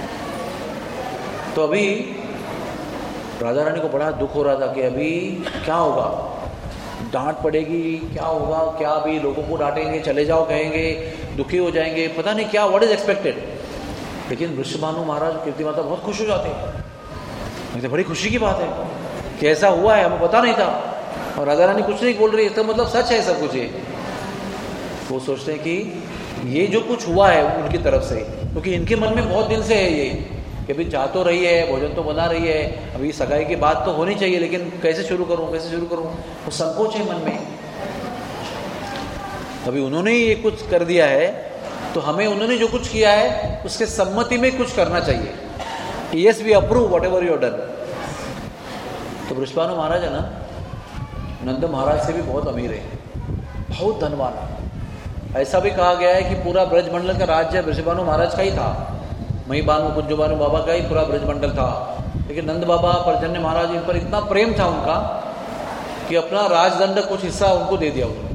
तो अभी राधा रानी को बड़ा दुख हो रहा था कि अभी क्या होगा, डांट पड़ेगी, क्या होगा, क्या अभी लोगों को डांटेंगे, चले जाओ कहेंगे, दुखी हो जाएंगे, पता नहीं क्या, व्हाट इज एक्सपेक्टेड। लेकिन वृषभानु महाराज कीर्ति माता बहुत खुश हो जाते हैं, तो बड़ी खुशी की बात है कि ऐसा हुआ है, हमें पता नहीं था, और राधा रानी कुछ नहीं बोल रही है, तो मतलब सच है सब कुछ। ये वो सोचते हैं कि ये जो कुछ हुआ है उनकी तरफ से, क्योंकि इनके मन में बहुत दिन से है ये कि अभी जा तो रही है, भोजन तो बना रही है, अभी सगाई की बात तो होनी चाहिए, लेकिन कैसे शुरू करूं कैसे शुरू करूं, वो संकोच है मन में। अभी उन्होंने ये कुछ कर दिया है तो हमें उन्होंने जो कुछ किया है उसके सम्मति में कुछ करना चाहिए। Yes we approve whatever you done. तो वृषभानु महाराज है ना, नंद महाराज से भी बहुत अमीर है, बहुत धनवान है। ऐसा भी कहा गया है कि पूरा ब्रजमंडल का राज्य वृषभानु महाराज का ही था, मई बानु कुंजबानु बाबा का ही पूरा ब्रजमंडल था। लेकिन नंद बाबा पर्जन्य महाराज, इन पर इतना प्रेम था उनका कि अपना राजदंड कुछ हिस्सा उनको दे दिया, उन्होंने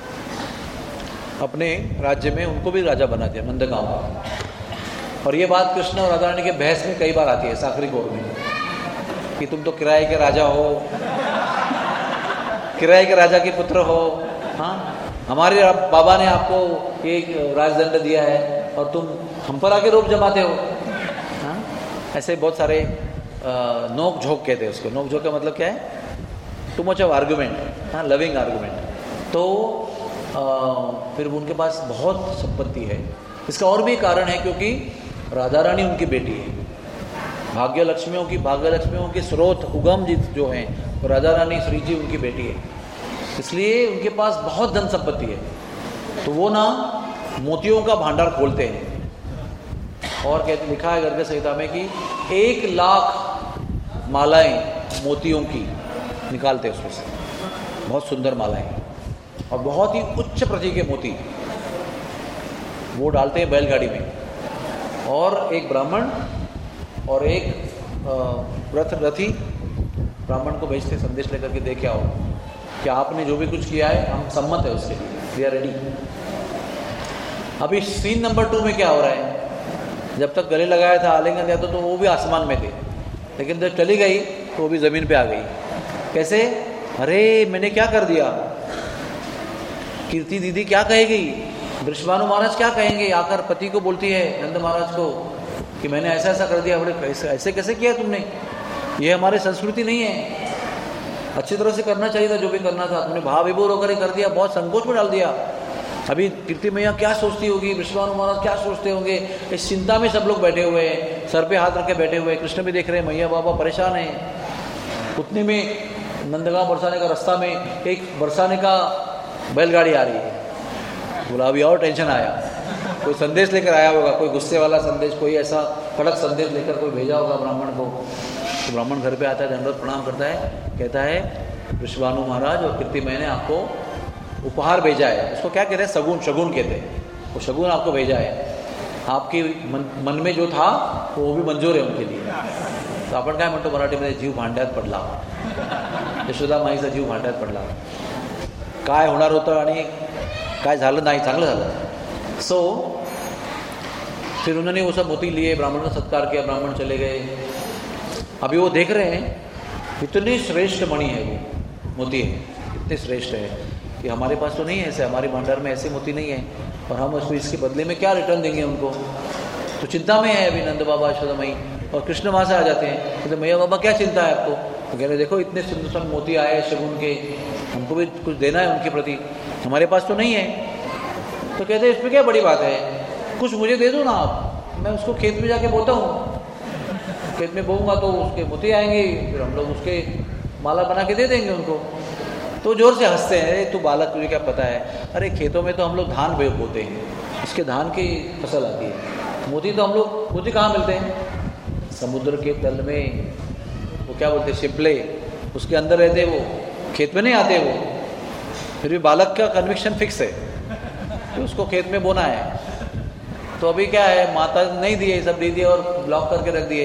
अपने राज्य में उनको भी राजा बना दिया नंदगांव का। और ये बात कृष्ण और राधा रानी के बहस में कई बार आती है साखरी गौर में कि तुम तो किराए के राजा हो, किराए के राजा के पुत्र हो, हाँ हमारे बाबा ने आपको एक राजदंड दिया है और तुम हम पर आके रोप जमाते हो। हाँ, ऐसे बहुत सारे नोक झोंक कहते हैं उसको। नोक झोंक का मतलब क्या है, टू मच ऑफ आर्गुमेंट, हाँ लविंग आर्गुमेंट। तो आ, फिर उनके पास बहुत संपत्ति है। इसका और भी कारण है क्योंकि राधा रानी उनकी बेटी है, भाग्य लक्ष्मियों की भाग्य लक्ष्मियों के स्रोत उगम जी जो हैं तो राधा रानी श्री जी उनकी बेटी है, इसलिए उनके पास बहुत धन संपत्ति है। तो वो ना मोतियों का भंडार खोलते हैं और कहते लिखा है गर्ग संहिता में कि एक लाख मालाएं मोतियों की निकालते हैं उसमें से, बहुत सुंदर मालाएं और बहुत ही उच्च प्रति के मोती वो डालते हैं बैलगाड़ी में। और एक ब्राह्मण और एक व्रत रथी ब्राह्मण को भेजते संदेश लेकर के दे के आओ कि आपने जो भी कुछ किया है हम सम्मत है उसके लिए, वी आर रेडी। अभी सीन नंबर टू में क्या हो रहा है, जब तक गले लगाया था, आलिंगन दिया था, तो वो भी आसमान में थे, लेकिन जब चली गई तो वो भी ज़मीन पे आ गई। कैसे? अरे मैंने क्या कर दिया, कीर्ति दीदी क्या कहेगी, वृषभानु महाराज क्या कहेंगे, आकर पति को बोलती है नंद महाराज को कि मैंने ऐसा ऐसा कर दिया। बोले कैसे ऐसे कैसे किया तुमने, ये हमारी संस्कृति नहीं है, अच्छी तरह से करना चाहिए था जो भी करना था, तुमने भाव विभोर होकर ही कर दिया, बहुत संकोच में डाल दिया। अभी कीर्ति मैया क्या सोचती होगी, वृषभानु महाराज क्या सोचते होंगे, इस चिंता में सब लोग बैठे हुए हैं, सर पे हाथ रख के बैठे हुए हैं। कृष्ण भी देख रहे हैं, मैया बाबा परेशान हैं। उतने में नंदगांव बरसाने का रास्ता में एक बरसाने का बैलगाड़ी आ रही है। बोला अभी और टेंशन आया, कोई संदेश लेकर आया होगा, कोई गुस्से वाला संदेश, कोई ऐसा कड़क संदेश लेकर कोई भेजा होगा ब्राह्मण को। तो ब्राह्मण घर पे आता है, दंडवत प्रणाम करता है, कहता है वृषभानु महाराज और कीर्ति मैंने आपको उपहार भेजा है। उसको क्या कहते हैं, सगुन, शगुन कहते हैं, वो शगुन आपको भेजा है, आपकी मन, मन में जो था वो भी मंजूर है उनके लिए। तो आपण काय म्हणतो मराठीमध्ये, जीव भांड्यात पडला, यशोदा माईचा जीव भांड्यात पडला, काय होणार होतं आणि काय झालं नाही, चांगलं झालं। सो फिर उन्होंने वो सब मोती लिए, ब्राह्मण का सत्कार किया, ब्राह्मण चले गए। अभी वो देख रहे हैं इतनी श्रेष्ठ मणि है, वो मोती है, इतने श्रेष्ठ है कि हमारे पास तो नहीं है ऐसे, हमारे भंडार में ऐसे मोती नहीं है, और हम उसको इसके बदले में क्या रिटर्न देंगे उनको। तो चिंता में है अभी नंद बाबा, यशोदा माई, और कृष्ण वहाँ से आ जाते हैं। तो मैया बाबा क्या चिंता है आपको, तो कह रहे देखो इतने सुंदर सुंदर मोती आए शगुन के, हमको भी कुछ देना है उनके प्रति, हमारे पास तो नहीं है। तो कहते हैं इसमें क्या बड़ी बात है, कुछ मुझे दे दो ना आप, मैं उसको खेत में जाके बोता हूँ, खेत में बोऊंगा तो उसके मोती आएंगे, फिर हम लोग उसके माला बना के दे देंगे उनको। तो जोर से हंसते हैं, अरे तू बालक तुझे क्या पता है, अरे खेतों में तो हम लोग धान बोते हैं, इसके धान की फसल आती है, मोती तो हम लोग, मोती कहाँ मिलते हैं, समुद्र के तल में, वो क्या बोलते हैं शिपले, उसके अंदर रहते वो, खेत में नहीं आते वो। फिर भी बालक का कन्विक्शन फिक्स है तो उसको खेत में बोना है। तो अभी क्या है, माता नहीं दिए, सब दे दिए और ब्लॉक करके रख दिए।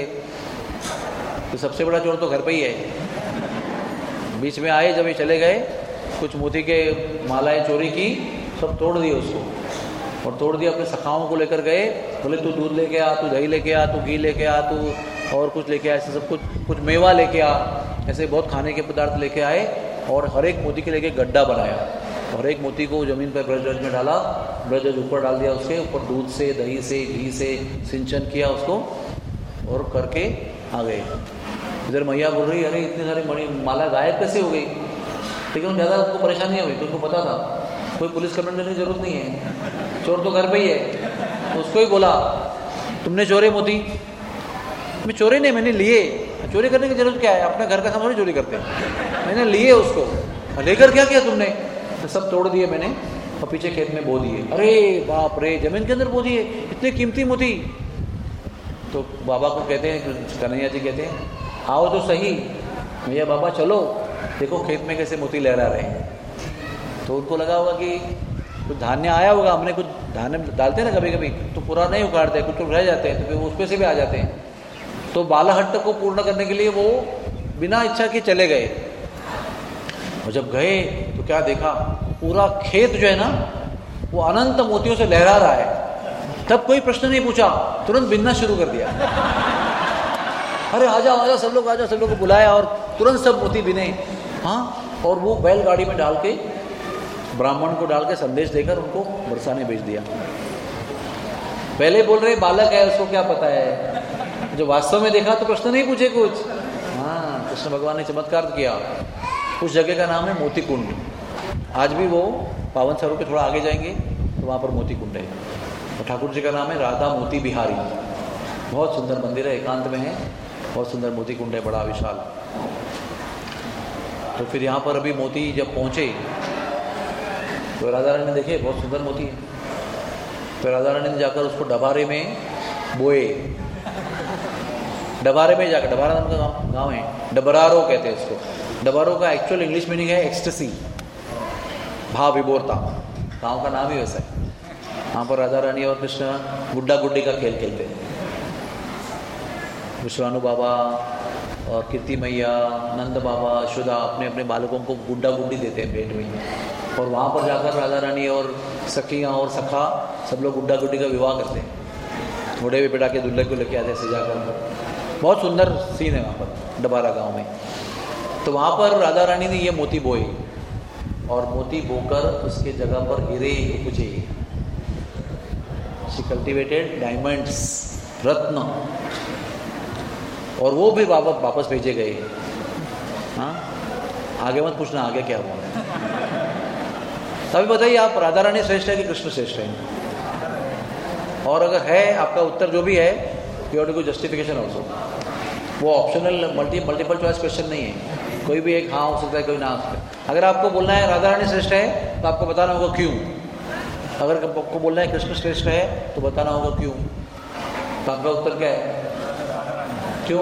तो सबसे बड़ा चोर तो घर पे ही है। बीच में आए, जब ये चले गए, कुछ मोती के मालाएं चोरी की, सब तोड़ दिए उसको, और तोड़ दिया, अपने सखाओं को लेकर गए, बोले तू दूध लेके आ, तू दही लेके आ, तू घी लेके आ, तू और कुछ लेके आ, ऐसे सब कुछ, कुछ मेवा लेके आ, ऐसे बहुत खाने के पदार्थ लेके आए, और हर एक मोती के लेके गड्ढा बनाया, हर एक मोती को जमीन पर ब्रज में डाला, ब्रज ऊपर डाल दिया, उसके ऊपर दूध से, दही से, घी से सिंचन किया उसको, और करके आ गए। इधर मैया बोल रही अरे इतनी सारी मणि माला गायब कैसे हो गई, लेकिन ज़्यादा उसको परेशानी नहीं हुई, तो उनको पता था कोई पुलिस कंप्लेंट देने की जरूरत नहीं है, चोर तो घर पे ही है। तो उसको ही बोला तुमने चोरी मोती, मैं चोरी नहीं, मैंने लिए, चोरी करने की जरूरत क्या है, अपने घर का सामान चोरी करते हैं, मैंने लिए उसको। लेकर क्या किया तुमने, तो सब तोड़ दिए मैंने और पीछे खेत में बो दिए। अरे बाप रे, जमीन के अंदर बो दिए इतने कीमती मोती। तो बाबा को कहते हैं, कन्हैया जी कहते हैं आओ तो सही, भैया बाबा चलो देखो खेत में कैसे मोती लहरा रहे हैं। तो उनको लगा होगा कि कुछ धान्य आया होगा, हमने कुछ धान्य डालते हैं ना कभी कभी, तो पूरा नहीं उखाड़ते, कुछ तो रह जाते हैं, तो फिर उसमें से भी आ जाते हैं। तो बालाहट्ट को पूर्ण करने के लिए वो बिना इच्छा के चले गए, और जब गए तो क्या देखा, पूरा खेत जो है ना वो अनंत मोतियों से लहरा रहा है। तब कोई प्रश्न नहीं पूछा, तुरंत बिनना शुरू कर दिया। अरे आजा आजा सब लोग, आजा सब लोग को बुलाया और तुरंत सब मोती बिने। हाँ, और वो बैलगाड़ी में डाल के, ब्राह्मण को डाल के संदेश देकर उनको बरसाने भेज दिया। पहले बोल रहे बालक है, उसको क्या पता है, जो वास्तव में देखा तो प्रश्न नहीं पूछे कुछ। हाँ, कृष्ण भगवान ने चमत्कार किया। उस जगह का नाम है मोती कुंड। आज भी वो पावन सरोवर के थोड़ा आगे जाएंगे तो वहाँ पर मोती कुंड है, और ठाकुर जी का नाम है राधा मोती बिहारी। बहुत सुंदर मंदिर है, एकांत में है, बहुत सुंदर मोती कुंड है, बड़ा विशाल। तो फिर यहाँ पर अभी मोती जब पहुँचे तो राधा रानी ने देखे बहुत सुंदर मोती है। तो राधा रानी ने जाकर उसको डबारे में बोए, डबारे में जाकर, डबारा नाम का गाँव गाँव है, डबरारो कहते हैं उसको। डबारो का एक्चुअल इंग्लिश मीनिंग है एक्सटेसी, भाव विभोरता, गाँव का नाम ही वैसा है। वहाँ पर राधा रानी और कृष्ण गुड्डा गुड्डी का खेल खेलते हैं। विश्वानु बाबा और कीर्ति मैया, नंद बाबा, यशोदा अपने अपने बालकों को गुड्डा गुड्डी देते हैं पेट में। और वहाँ पर जाकर राधा रानी और सखियाँ और सखा सब लोग गुड्डा गुड्डी का विवाह करते हैं, घोड़े पे बिठा के दूल्हे को लेके आते हैं सजा कर। बहुत सुंदर सीन है वहाँ पर डबारा गांव में। तो वहाँ पर राधा रानी ने ये मोती बोए और मोती बोकर उसके जगह पर हीरे उपजे। शी कल्टिवेटेड डायमंड्स, रत्न, और वो भी वापस वापस भेजे गए। हाँ, आगे मत पूछना आगे क्या हुआ है। तभी बताइए आप, राधा रानी श्रेष्ठ है कि कृष्ण श्रेष्ठ है? और अगर है आपका उत्तर जो भी है, you have to give justification also. वो optional multi multiple choice question नहीं है, कोई भी एक हाँ हो सकता है, कोई ना हो सकता है। अगर आपको बोलना है राधा रानी श्रेष्ठ है तो आपको बताना होगा क्यों। अगर आपको बोलना है कृष्ण श्रेष्ठ है तो बताना होगा क्यों। तो आपका उत्तर क्या है? क्यों?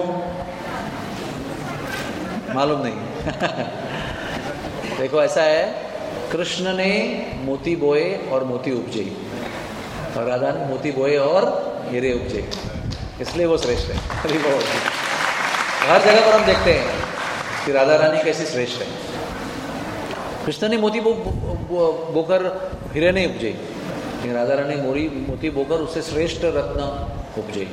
मालूम नहीं। देखो ऐसा है, कृष्ण ने मोती बोए और मोती उपजे, और राधा ने मोती बोए और हीरे उपजे, इसलिए वो श्रेष्ठ है। हर जगह पर हम देखते हैं कि राधा रानी कैसी श्रेष्ठ है। कृष्ण ने मोती बो, बो, बो, बोकर हीरे नहीं उपजे, लेकिन राधा रानी मोरी मोती बोकर उससे श्रेष्ठ रत्न उपजे।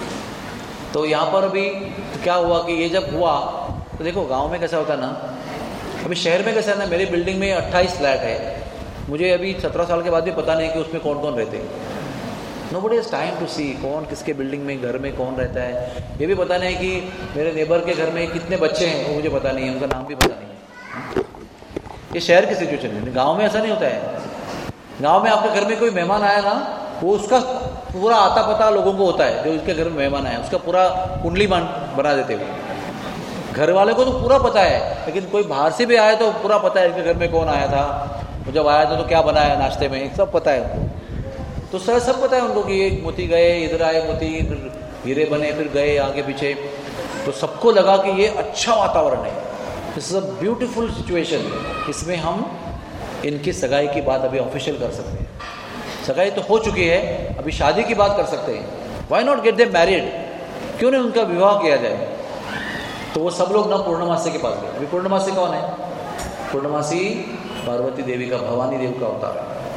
तो यहाँ पर अभी तो क्या हुआ कि ये जब हुआ तो देखो गांव में कैसा होता है ना, अभी शहर में कैसा है ना, मेरी बिल्डिंग में अट्ठाईस फ्लैट है, मुझे अभी सत्रह साल के बाद भी पता नहीं कि उसमें कौन कौन रहते हैं। Nobody has time to see कौन किसके बिल्डिंग में घर में कौन रहता है। ये भी पता नहीं कि मेरे नेबर के घर में कितने बच्चे हैं, वो मुझे पता नहीं है, उनका नाम भी पता नहीं है। ये शहर की सिचुएशन है। गाँव में ऐसा नहीं होता है। गाँव में आपके घर में कोई मेहमान आया ना, वो उसका पूरा आता पता लोगों को होता है, जो उसके घर में मेहमान आया उसका पूरा कुंडली बना देते हुए। घर वाले को तो पूरा पता है, लेकिन कोई बाहर से भी आया तो पूरा पता है इसके घर में कौन आया था, जब आया था तो क्या बनाया नाश्ते में, सब पता है उनको। तो सर सब पता है उनको कि ये मोती गए, इधर आए मोती, फिर हीरे बने, फिर गए आगे पीछे। तो सबको लगा कि ये अच्छा वातावरण है, this is a beautiful situation, इसमें हम इनकी सगाई की बात अभी ऑफिशियल कर सकते हैं। सगाई तो हो चुकी है, अभी शादी की बात कर सकते हैं। Why not get them married, क्यों नहीं उनका विवाह किया जाए। तो वो सब लोग ना पूर्णमासी के पास गए। अभी पूर्णमासी कौन है? पूर्णमासी पार्वती देवी का, भवानी देवी का अवतार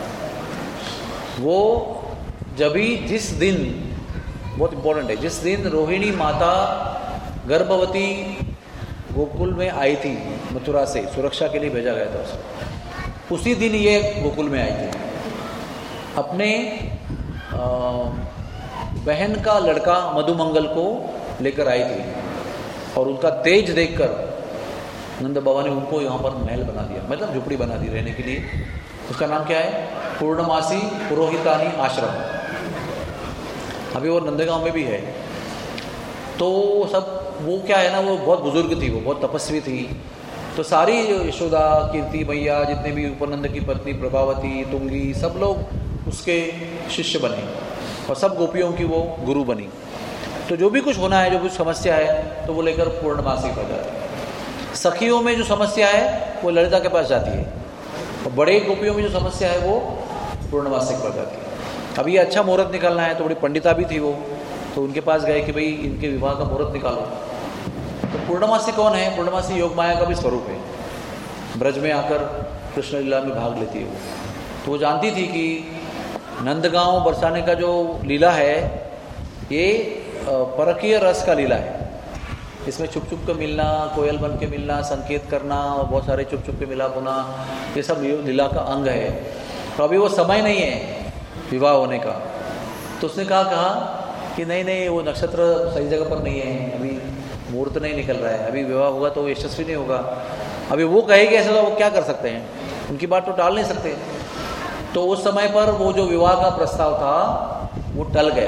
है। वो जब भी जिस दिन, बहुत इंपॉर्टेंट है, जिस दिन रोहिणी माता गर्भवती गोकुल में आई थी, मथुरा से सुरक्षा के लिए भेजा गया था उसको, उसी दिन ये गोकुल में आई थी। अपने आ, बहन का लड़का मधुमंगल को लेकर आई थी, और उनका तेज देखकर नंद बाबा ने उनको यहाँ पर महल बना दिया, मतलब झुपड़ी बना दी रहने के लिए। उसका नाम क्या है? पूर्णमासी पुरोहितानी आश्रम। अभी वो नंदगांव में भी है। तो सब वो क्या है ना, वो बहुत बुजुर्ग थी, वो बहुत तपस्वी थी। तो सारी यशोदा, कीर्ति मैया, जितने भी उपनंद की पत्नी प्रभावती, तुंगी, सब लोग उसके शिष्य बने, और सब गोपियों की वो गुरु बनी। तो जो भी कुछ होना है, जो कुछ समस्या है, तो वो लेकर पूर्णमासी पर जाती है। सखियों में जो समस्या है वो ललिता के पास जाती है, और बड़े गोपियों में जो समस्या है वो पूर्णमासी पर जाती है। अभी अच्छा मुहूर्त निकालना है, तो बड़ी पंडिता भी थी वो, तो उनके पास गए कि भाई इनके विवाह का मुहूर्त निकालो। तो पूर्णमासी कौन है? पूर्णमासी योग माया का भी स्वरूप है। ब्रज में आकर कृष्ण लीला में भाग लेती है वो। तो वो जानती थी कि नंदगांव बरसाने का जो लीला है, ये परकीय रस का लीला है। इसमें छुप छुप के मिलना, कोयल बन के मिलना, संकेत करना, और बहुत सारे छुप छुप के मिलाप होना, ये सब लीला का अंग है। तो अभी वो समय नहीं है विवाह होने का। तो उसने कहा कहा कि नहीं नहीं, वो नक्षत्र सही जगह पर नहीं है, अभी मुहूर्त नहीं निकल रहा है, अभी विवाह होगा तो यशस्वी नहीं होगा। अभी वो कहेगी ऐसा, तो वो क्या कर सकते हैं, उनकी बात तो टाल नहीं सकते। तो उस समय पर वो जो विवाह का प्रस्ताव था वो टल गया।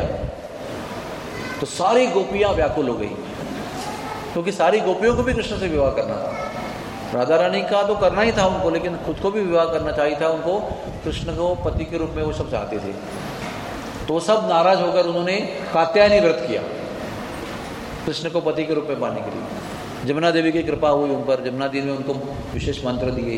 तो सारी गोपियां व्याकुल हो गई, क्योंकि सारी गोपियों को भी कृष्ण से विवाह करना था। राधा रानी का तो करना ही था उनको, लेकिन खुद को भी विवाह करना चाहिए था उनको। कृष्ण को पति के रूप में वो सब चाहते थे। तो सब नाराज होकर उन्होंने कात्यायनी व्रत किया कृष्ण को पति के रूप में पाने के लिए। जमुना देवी की कृपा हुई उन पर, जमुना देवी ने उनको विशेष मंत्र दिए।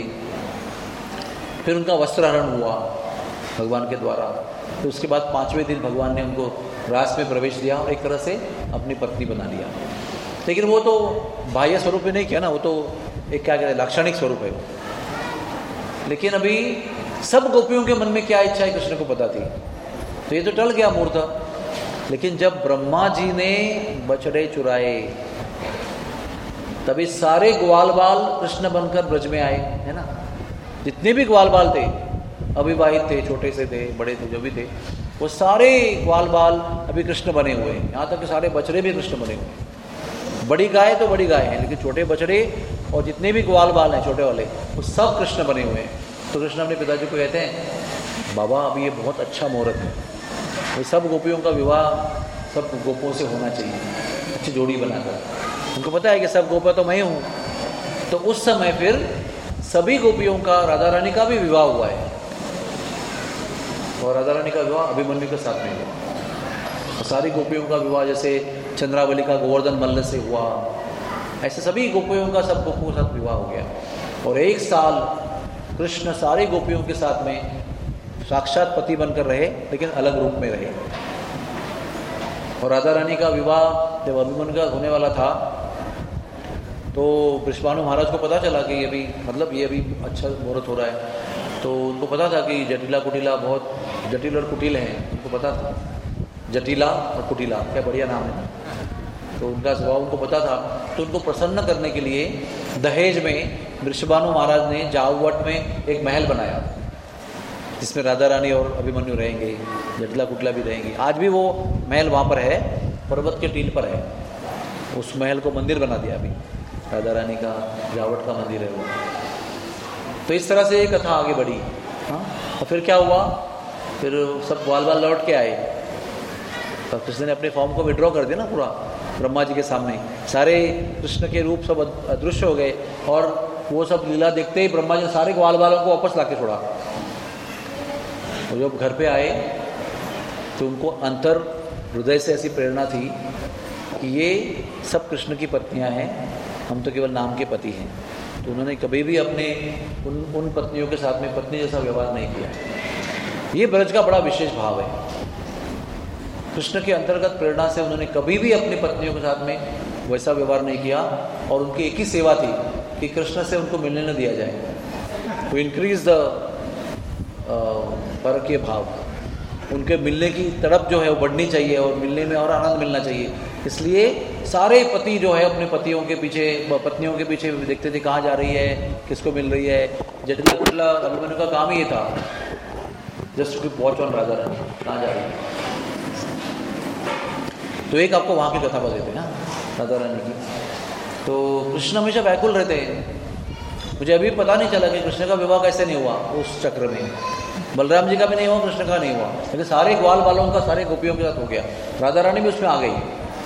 फिर उनका वस्त्रहरण हुआ भगवान के द्वारा। फिर उसके बाद पाँचवें दिन भगवान ने उनको रास में प्रवेश दिया और एक तरह से अपनी पत्नी बना लिया। लेकिन वो तो बाह्य स्वरूप में नहीं किया ना, वो तो एक क्या कहते हैं, लाक्षणिक स्वरूप है वो। लेकिन अभी सब गोपियों के मन में क्या इच्छा है कृष्ण को पता थी, तो ये तो टल गया मुहूर्त। लेकिन जब ब्रह्मा जी ने बछड़े चुराए, तभी सारे ग्वाल बाल कृष्ण बनकर ब्रज में आए, है ना। जितने भी ग्वाल बाल थे, अविवाहित थे, छोटे से थे, बड़े थे, जो भी थे, वो सारे ग्वाल बाल अभी कृष्ण बने हुए हैं। यहाँ तक कि सारे बछड़े भी कृष्ण बने हुए हैं। बड़ी गाय तो बड़ी गाय है, लेकिन छोटे बछड़े और जितने भी ग्वाल बाल हैं छोटे वाले, वो सब कृष्ण बने हुए हैं। तो कृष्ण अपने पिताजी को कहते हैं, बाबा अभी ये बहुत अच्छा मुहूर्त है, ये सब गोपियों का विवाह सब गोपों से होना चाहिए, अच्छी जोड़ी बनाकर। उनको पता है कि सब गोपा तो मैं हूँ। तो उस समय फिर सभी गोपियों का, राधा रानी का भी विवाह हुआ है, और राधा रानी का विवाह अभिमन्यु के साथ में हुआ। और सारी गोपियों का विवाह जैसे चंद्रावली का गोवर्धन मल्ल से हुआ, ऐसे सभी गोपियों का सब गोपियों के साथ विवाह हो गया। और एक साल कृष्ण सारी गोपियों के साथ में साक्षात पति बनकर रहे, लेकिन अलग रूप में रहे। और राधा रानी का विवाह जब अभिमन्यु का होने वाला था, तो वृषभानु महाराज को पता चला कि ये भी मतलब ये भी अच्छा मुहूर्त हो रहा है। तो उनको पता था कि जटिला कुटिला बहुत जटिल और कुटिल हैं, उनको पता था। जटिला और कुटिला क्या बढ़िया नाम है, तो उनका स्वभाव उनको पता था। तो उनको प्रसन्न करने के लिए दहेज में वृषभानु महाराज ने जावट में एक महल बनाया, जिसमें राधा रानी और अभिमन्यु रहेंगे, जटिला कुटिला भी रहेंगी। आज भी वो महल वहाँ पर है, पर्वत के टील पर है। उस महल को मंदिर बना दिया अभी, राधा रानी का जावट का मंदिर है वो। तो इस तरह से ये कथा आगे बढ़ी। हाँ, और फिर क्या हुआ, फिर सब ग्वाल बाल लौट के आए, तो कृष्ण ने अपने फॉर्म को विड्रॉ कर दिया ना पूरा ब्रह्मा जी के सामने। सारे कृष्ण के रूप सब अदृश्य हो गए, और वो सब लीला देखते ही ब्रह्मा जी ने सारे ग्वाल बालों को वापस ला के छोड़ा। और जब घर पे आए तो उनको अंतर हृदय से ऐसी प्रेरणा थी कि ये सब कृष्ण की पत्नियां हैं, हम तो केवल नाम के पति हैं। तो उन्होंने कभी भी अपने उन उन पत्नियों के साथ में पत्नी जैसा व्यवहार नहीं किया। ये ब्रज का बड़ा विशेष भाव है। कृष्ण के अंतर्गत प्रेरणा से उन्होंने कभी भी अपनी पत्नियों के साथ में वैसा व्यवहार नहीं किया, और उनकी एक ही सेवा थी कि कृष्ण से उनको मिलने न दिया जाए, टू इंक्रीज द परकीय भाव। उनके मिलने की तड़प जो है वो बढ़नी चाहिए, और मिलने में और आनंद मिलना चाहिए। इसलिए सारे पति जो है अपने पतियों के पीछे, पत्नियों के पीछे देखते थे कहाँ जा रही है, किसको मिल रही है। जटिला कुटिला अभिमन्यु का काम ही ये था, just to watch on Radha Rani कहाँ जा रही है। तो एक आपको वहाँ की कथा बता देते हैं राधा रानी की। तो कृष्ण हमेशा व्याकुल रहते हैं। मुझे अभी पता नहीं चला कि कृष्ण का विवाह कैसे नहीं हुआ उस चक्र में। बलराम जी का भी नहीं हुआ, कृष्ण का नहीं हुआ, लेकिन सारे ग्वाल बालों का सारे गोपियों के साथ हो गया। राधा रानी भी उसमें आ गई।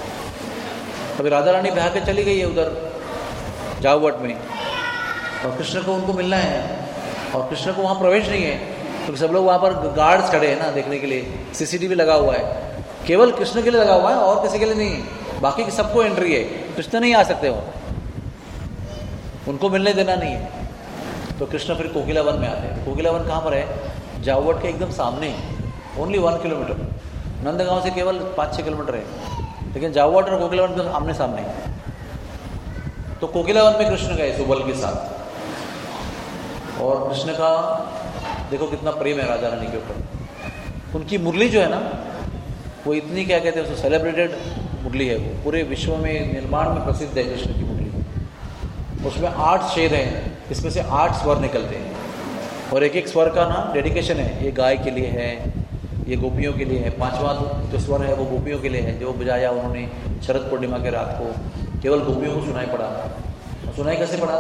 अभी राधा रानी बहा के चली गई है उधर जावट में, और कृष्ण को उनको मिलना है, और कृष्ण को वहाँ प्रवेश नहीं है, तो सब लोग वहाँ पर गार्ड्स खड़े हैं ना देखने के लिए। सीसीटीवी लगा हुआ है, केवल कृष्ण के लिए लगा हुआ है और किसी के लिए नहीं है। बाकी की सबको एंट्री है, कृष्ण नहीं आ सकते वहाँ, उनको मिलने देना नहीं है। तो कृष्ण फिर कोकिला वन में आते हैं। कोकिला वन कहाँ पर है? जावट के एकदम सामने, ओनली वन किलोमीटर। नंदगांव से केवल पाँच छः किलोमीटर है, लेकिन जावट और कोकिला वन तो आमने सामने। तो कोकिला वन में कृष्ण गए सुबल के साथ, और कृष्ण का देखो कितना प्रेम है राजा रानी के ऊपर। उनकी मुरली जो है ना, वो इतनी क्या कहते हैं उसको, सेलिब्रेटेड मुरली है वो, पूरे विश्व में निर्माण में प्रसिद्ध है कृष्ण की मुरली। उसमें आठ शेर हैं, इसमें से आठ स्वर निकलते हैं, और एक एक स्वर का ना डेडिकेशन है। ये गाय के लिए है, ये गोपियों के लिए है। पांचवा जो स्वर है वो गोपियों के लिए है, जो बजाया उन्होंने शरद पूर्णिमा के रात को, केवल गोपियों को सुनाई पड़ा। और सुनाई कैसे पड़ा?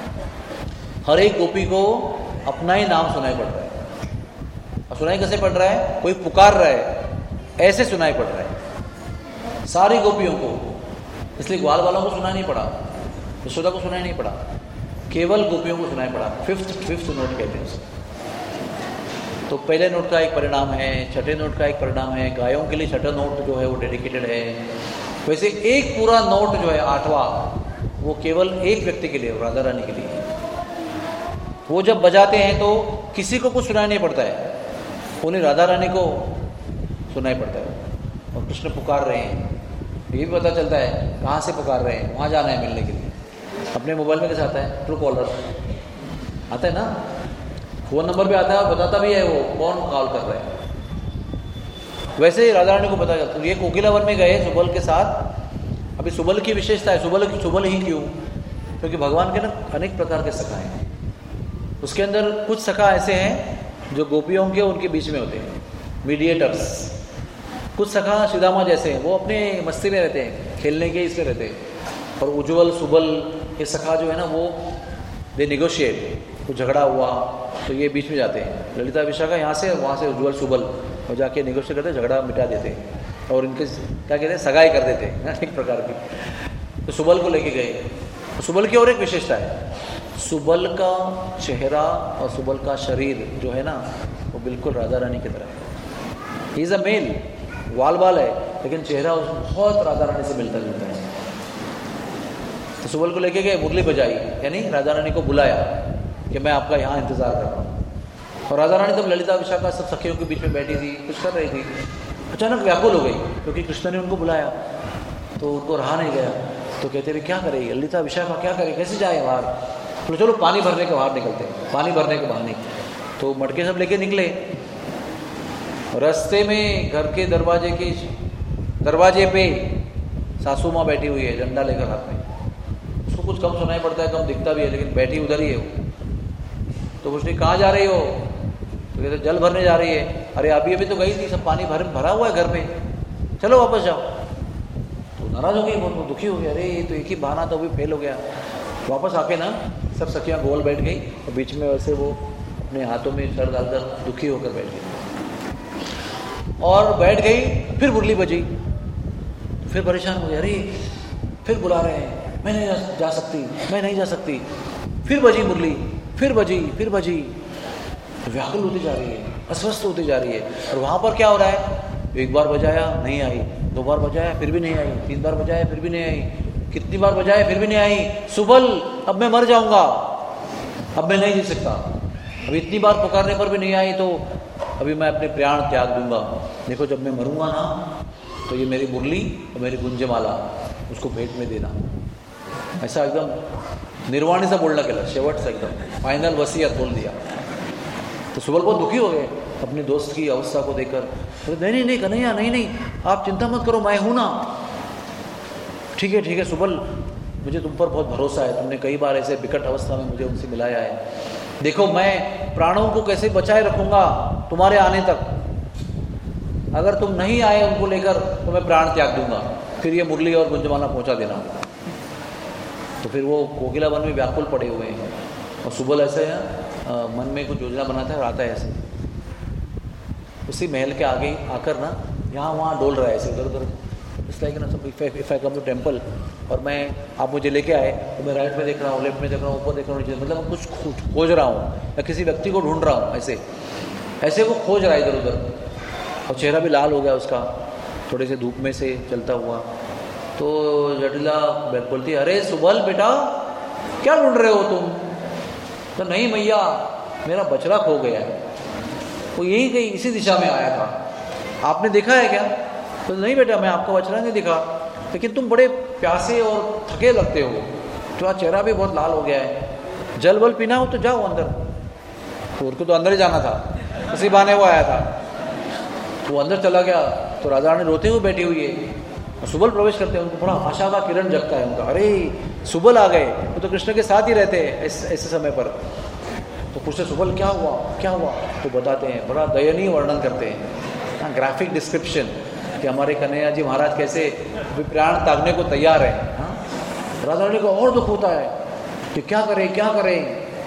हर एक गोपी को अपना ही नाम सुनाई पड़ रहा है। और सुनाई कैसे पड़ रहा है? कोई पुकार रहा है, ऐसे सुनाई पड़ रहा है सारी गोपियों को। इसलिए ग्वाल वालों को सुनाई नहीं पड़ा, यशोदा को सुनाई नहीं पड़ा, केवल गोपियों को सुनाई पड़ा। फिफ्थ फिफ्थ नोट कहते हैं। तो पहले नोट का एक परिणाम है, छठे नोट का एक परिणाम है। गायों के लिए छठा नोट जो है वो डेडिकेटेड है। वैसे एक पूरा नोट जो है आठवां, वो केवल एक व्यक्ति के लिए, राधा रानी के लिए। वो जब बजाते हैं तो किसी को कुछ सुनाई नहीं पड़ता है, उन्हें राधा रानी को सुनाई पड़ता है। और कृष्ण पुकार रहे हैं, ये भी पता चलता है कहाँ से पुकार रहे हैं, वहाँ जाना है मिलने के लिए। अपने मोबाइल में कैसे आता है? ट्रू कॉलर आता है ना, फोन नंबर पे आता है, बताता भी है वो कौन कॉल कर रहा है। वैसे ही राधा रानी को पता चलता। ये कोकिला वन में गए सुबल के साथ। अभी सुबल की विशेषता है, सुबल सुबल ही क्यों? क्योंकि भगवान के ना अनेक प्रकार के सखा हैं। उसके अंदर कुछ सखा ऐसे हैं जो गोपियों के उनके बीच में होते हैं, मीडिएटर्स। कुछ सखा सुदामा जैसे हैं, वो अपने मस्ती में रहते हैं, खेलने के इसमें रहते हैं। और उज्ज्वल सुबल ये सखा जो है ना, वो दे निगोशिएट। कुछ झगड़ा हुआ तो ये बीच में जाते हैं, ललिता विशाखा यहाँ से, वहाँ से उज्ज्वल सुबल, और जाके निगोशिएट करते, झगड़ा मिटा देते हैं और इनके क्या कहते हैं, सगाई कर देते हैं एक प्रकार की। तो सुबल को लेके गए। तो सुबल की और एक विशेषता है, सुबल का चेहरा और सुबल का शरीर जो है ना, वो बिल्कुल राधा रानी की तरह है। ही इज़ अ मेल, वाल वाल है, लेकिन चेहरा उसमें बहुत राधा रानी से मिलता जुलता है। तो सुबल को लेके गए, मुरली बजाई, यानी राधा रानी को बुलाया कि मैं आपका यहाँ इंतजार कर रहा हूँ। और राधा रानी तब ललिता विशाखा सब सखियों के बीच में बैठी थी, कुछ कर रही थी। अचानक व्याकुल हो गई क्योंकि कृष्ण ने उनको बुलाया, तो उनको रहा नहीं गया। तो कहते थे क्या करे ललिता विशाखा, क्या करे, कैसे जाए बाहर? तो चलो पानी भरने के बाहर निकलते हैं, पानी भरने के बहाने। तो मटके सब लेके निकले। रास्ते में घर के दरवाजे के दरवाजे पे सासू माँ बैठी हुई है, डंडा लेकर हाथ में। उसको कुछ कम सुनाई पड़ता है, कम दिखता भी है, लेकिन बैठी उधर ही है वो। तो पूछती कहाँ जा रही हो? तो कहते जल भरने जा रही है। अरे अभी अभी तो गई थी, सब पानी भर भरा हुआ है घर पे, चलो वापस जाओ। तो नाराज हो गई, बहुत दुखी हो गया। अरे ये तो एक ही बहाना तो अभी फेल हो गया। वापस आके ना सब सखियाँ गोल बैठ गई और बीच में वैसे वो अपने हाथों में सर डालकर दुखी होकर बैठ गई। और बैठ गई, फिर मुरली बजी। तो फिर परेशान हो गई, अरे फिर बुला रहे हैं, मैं नहीं जा सकती, मैं नहीं जा सकती। फिर बजी मुरली, फिर बजी, फिर बजी। व्याकुल होती जा रही है, अस्वस्थ होती जा रही है। और वहाँ पर क्या हो रहा है, एक बार बजाया नहीं आई, दो बार बजाया फिर भी नहीं आई, तीन बार बजाया फिर भी नहीं आई, कितनी बार बजाया फिर भी नहीं आई। सुबल अब मैं मर जाऊंगा, अब मैं नहीं जी सकता। अब इतनी बार पुकारने पर भी नहीं आई तो अभी मैं अपने प्राण त्याग दूंगा। देखो जब मैं मरूंगा ना, तो ये मेरी मुरली और मेरी गुंजमाला उसको भेंट में देना। ऐसा एकदम निर्वाणी सा बोलना कहला, शेवट से एकदम फाइनल वसीयत बोल दिया। तो सुबल बहुत दुखी हो गए अपने दोस्त की अवस्था को देखकर। तो नहीं नहीं नहीं कन्हैया, नहीं नहीं आप चिंता मत करो, मैं हूं ना। ठीक है ठीक है सुबल, मुझे तुम पर बहुत भरोसा है, तुमने कई बार ऐसे विकट अवस्था में मुझे उनसे मिलाया है। देखो मैं प्राणों को कैसे बचाए रखूंगा तुम्हारे आने तक। अगर तुम नहीं आए उनको लेकर तो मैं प्राण त्याग दूंगा, फिर ये मुरली और गुंजमाला पहुंचा देना। तो फिर वो कोकिला वन में व्याकुल पड़े हुए हैं और सुबल ऐसे है मन में कुछ योजना बनाता है और आता है ऐसे उसी महल के आगे आकर ना यहाँ वहाँ डोल रहा है ऐसे उधर उधर। इस लाइक ना सब if I come to temple और मैं आप मुझे लेके आए तो मैं राइट में देख रहा हूँ, लेफ्ट में देख रहा हूँ, ऊपर देख रहा हूँ, मतलब कुछ खोज रहा हूँ या किसी व्यक्ति को ढूंढ रहा हूँ। ऐसे ऐसे वो खोज रहा है इधर उधर और चेहरा भी लाल हो गया उसका, थोड़े से धूप में से चलता हुआ। तो जटिला बोलती है, अरे सुबल बेटा क्या ढूंढ रहे हो तुम? तो नहीं मैया मेरा बछड़ा खो गया है, वो यही कहीं इसी दिशा में आया था, आपने देखा है क्या? तो नहीं बेटा मैं आपका बछड़ा नहीं दिखा, लेकिन तुम बड़े प्यासे और थके लगते हो, तुम्हारा चेहरा भी बहुत लाल हो गया है, जल बल पीना हो तो जाओ अंदर। तो उनको तो अंदर ही जाना था, उसी बहाने वो आया था। तो वो अंदर चला गया तो राधा रानी रोते हुए बैठी हुई है और सुबल प्रवेश करते हैं, उनको बड़ा आशा का किरण जगता है उनका, अरे सुबल आ गए, वो तो कृष्ण के साथ ही रहते हैं ऐसे समय पर। तो पूछते सुबल क्या हुआ क्या हुआ? तो बताते हैं, बड़ा दयनीय वर्णन करते हैं, ग्राफिक डिस्क्रिप्शन कि हमारे कन्हैया जी महाराज कैसे प्राण त्यागने को तैयार है। हाँ? राधा रानी को और दुख होता है कि क्या करें क्या करें।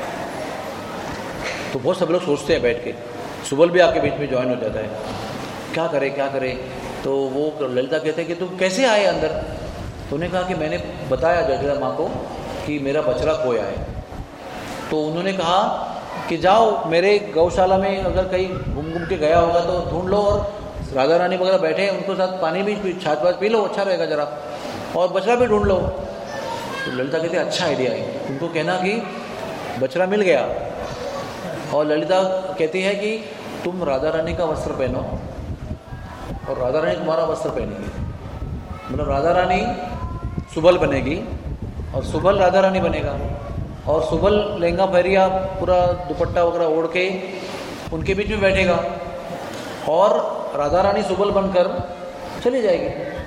तो बहुत सब लोग सोचते हैं बैठ के, सुबल भी आके बीच में ज्वाइन हो जाता है, क्या करें क्या करें। तो वो ललिता कहते हैं कि तुम कैसे आए अंदर? तो उन्होंने कहा कि मैंने बताया जटिला माँ को कि मेरा बछड़ा खोया है। तो उन्होंने कहा कि जाओ मेरे गौशाला में अगर कहीं घूम घूम के गया होगा तो ढूंढ लो, और राधा रानी वगैरह बैठे हैं उनको साथ पानी भी छाछ वाछ पी लो, अच्छा रहेगा जरा, और बछड़ा भी ढूंढ लो। तो ललिता कहती है अच्छा आइडिया है, उनको कहना कि बछड़ा मिल गया। और ललिता कहती है कि तुम राधा रानी का वस्त्र पहनो और राधा रानी तुम्हारा वस्त्र पहनेगी, मतलब राधा रानी सुबल बनेगी और सुबल राधा रानी बनेगा। और सुबल लहंगा पहरिया पूरा दुपट्टा वगैरह ओढ़ के उनके बीच में बैठेगा और राधा रानी सुबल बनकर चली जाएगी।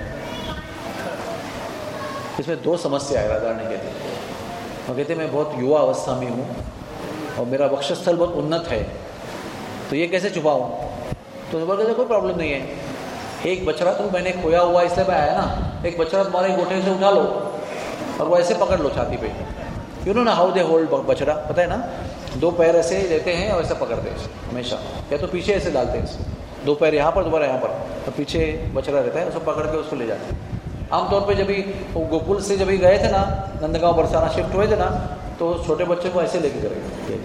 इसमें दो समस्या है। राधा रानी कहती वो कहते मैं बहुत युवा अवस्था में हूँ और मेरा वक्षस्थल बहुत उन्नत है, तो ये कैसे छुपाऊँ? तो सुबल कहते कोई प्रॉब्लम नहीं है, एक बछड़ा तो मैंने खोया हुआ इसलिए मैं आया ना, एक बछड़ा तुम्हारे गोटे से उठा लो और वो ऐसे पकड़ लो छाती पे। यू नो ना हाउ दे होल्ड बछड़ा, पता है ना? दो पैर ऐसे लेते हैं और ऐसे पकड़ते हैं हमेशा, या तो पीछे ऐसे डालते हैं इसको, दो पैर यहाँ पर दोबारा यहाँ पर, तो पीछे बछड़ा रहता है, उसको पकड़ के उसको ले जाते हैं। आमतौर पे जब भी वो गोकुल से जब भी गए थे ना, नंदगांव बरसाना शिफ्ट हुए थे ना, तो छोटे बच्चे को ऐसे लेके गए,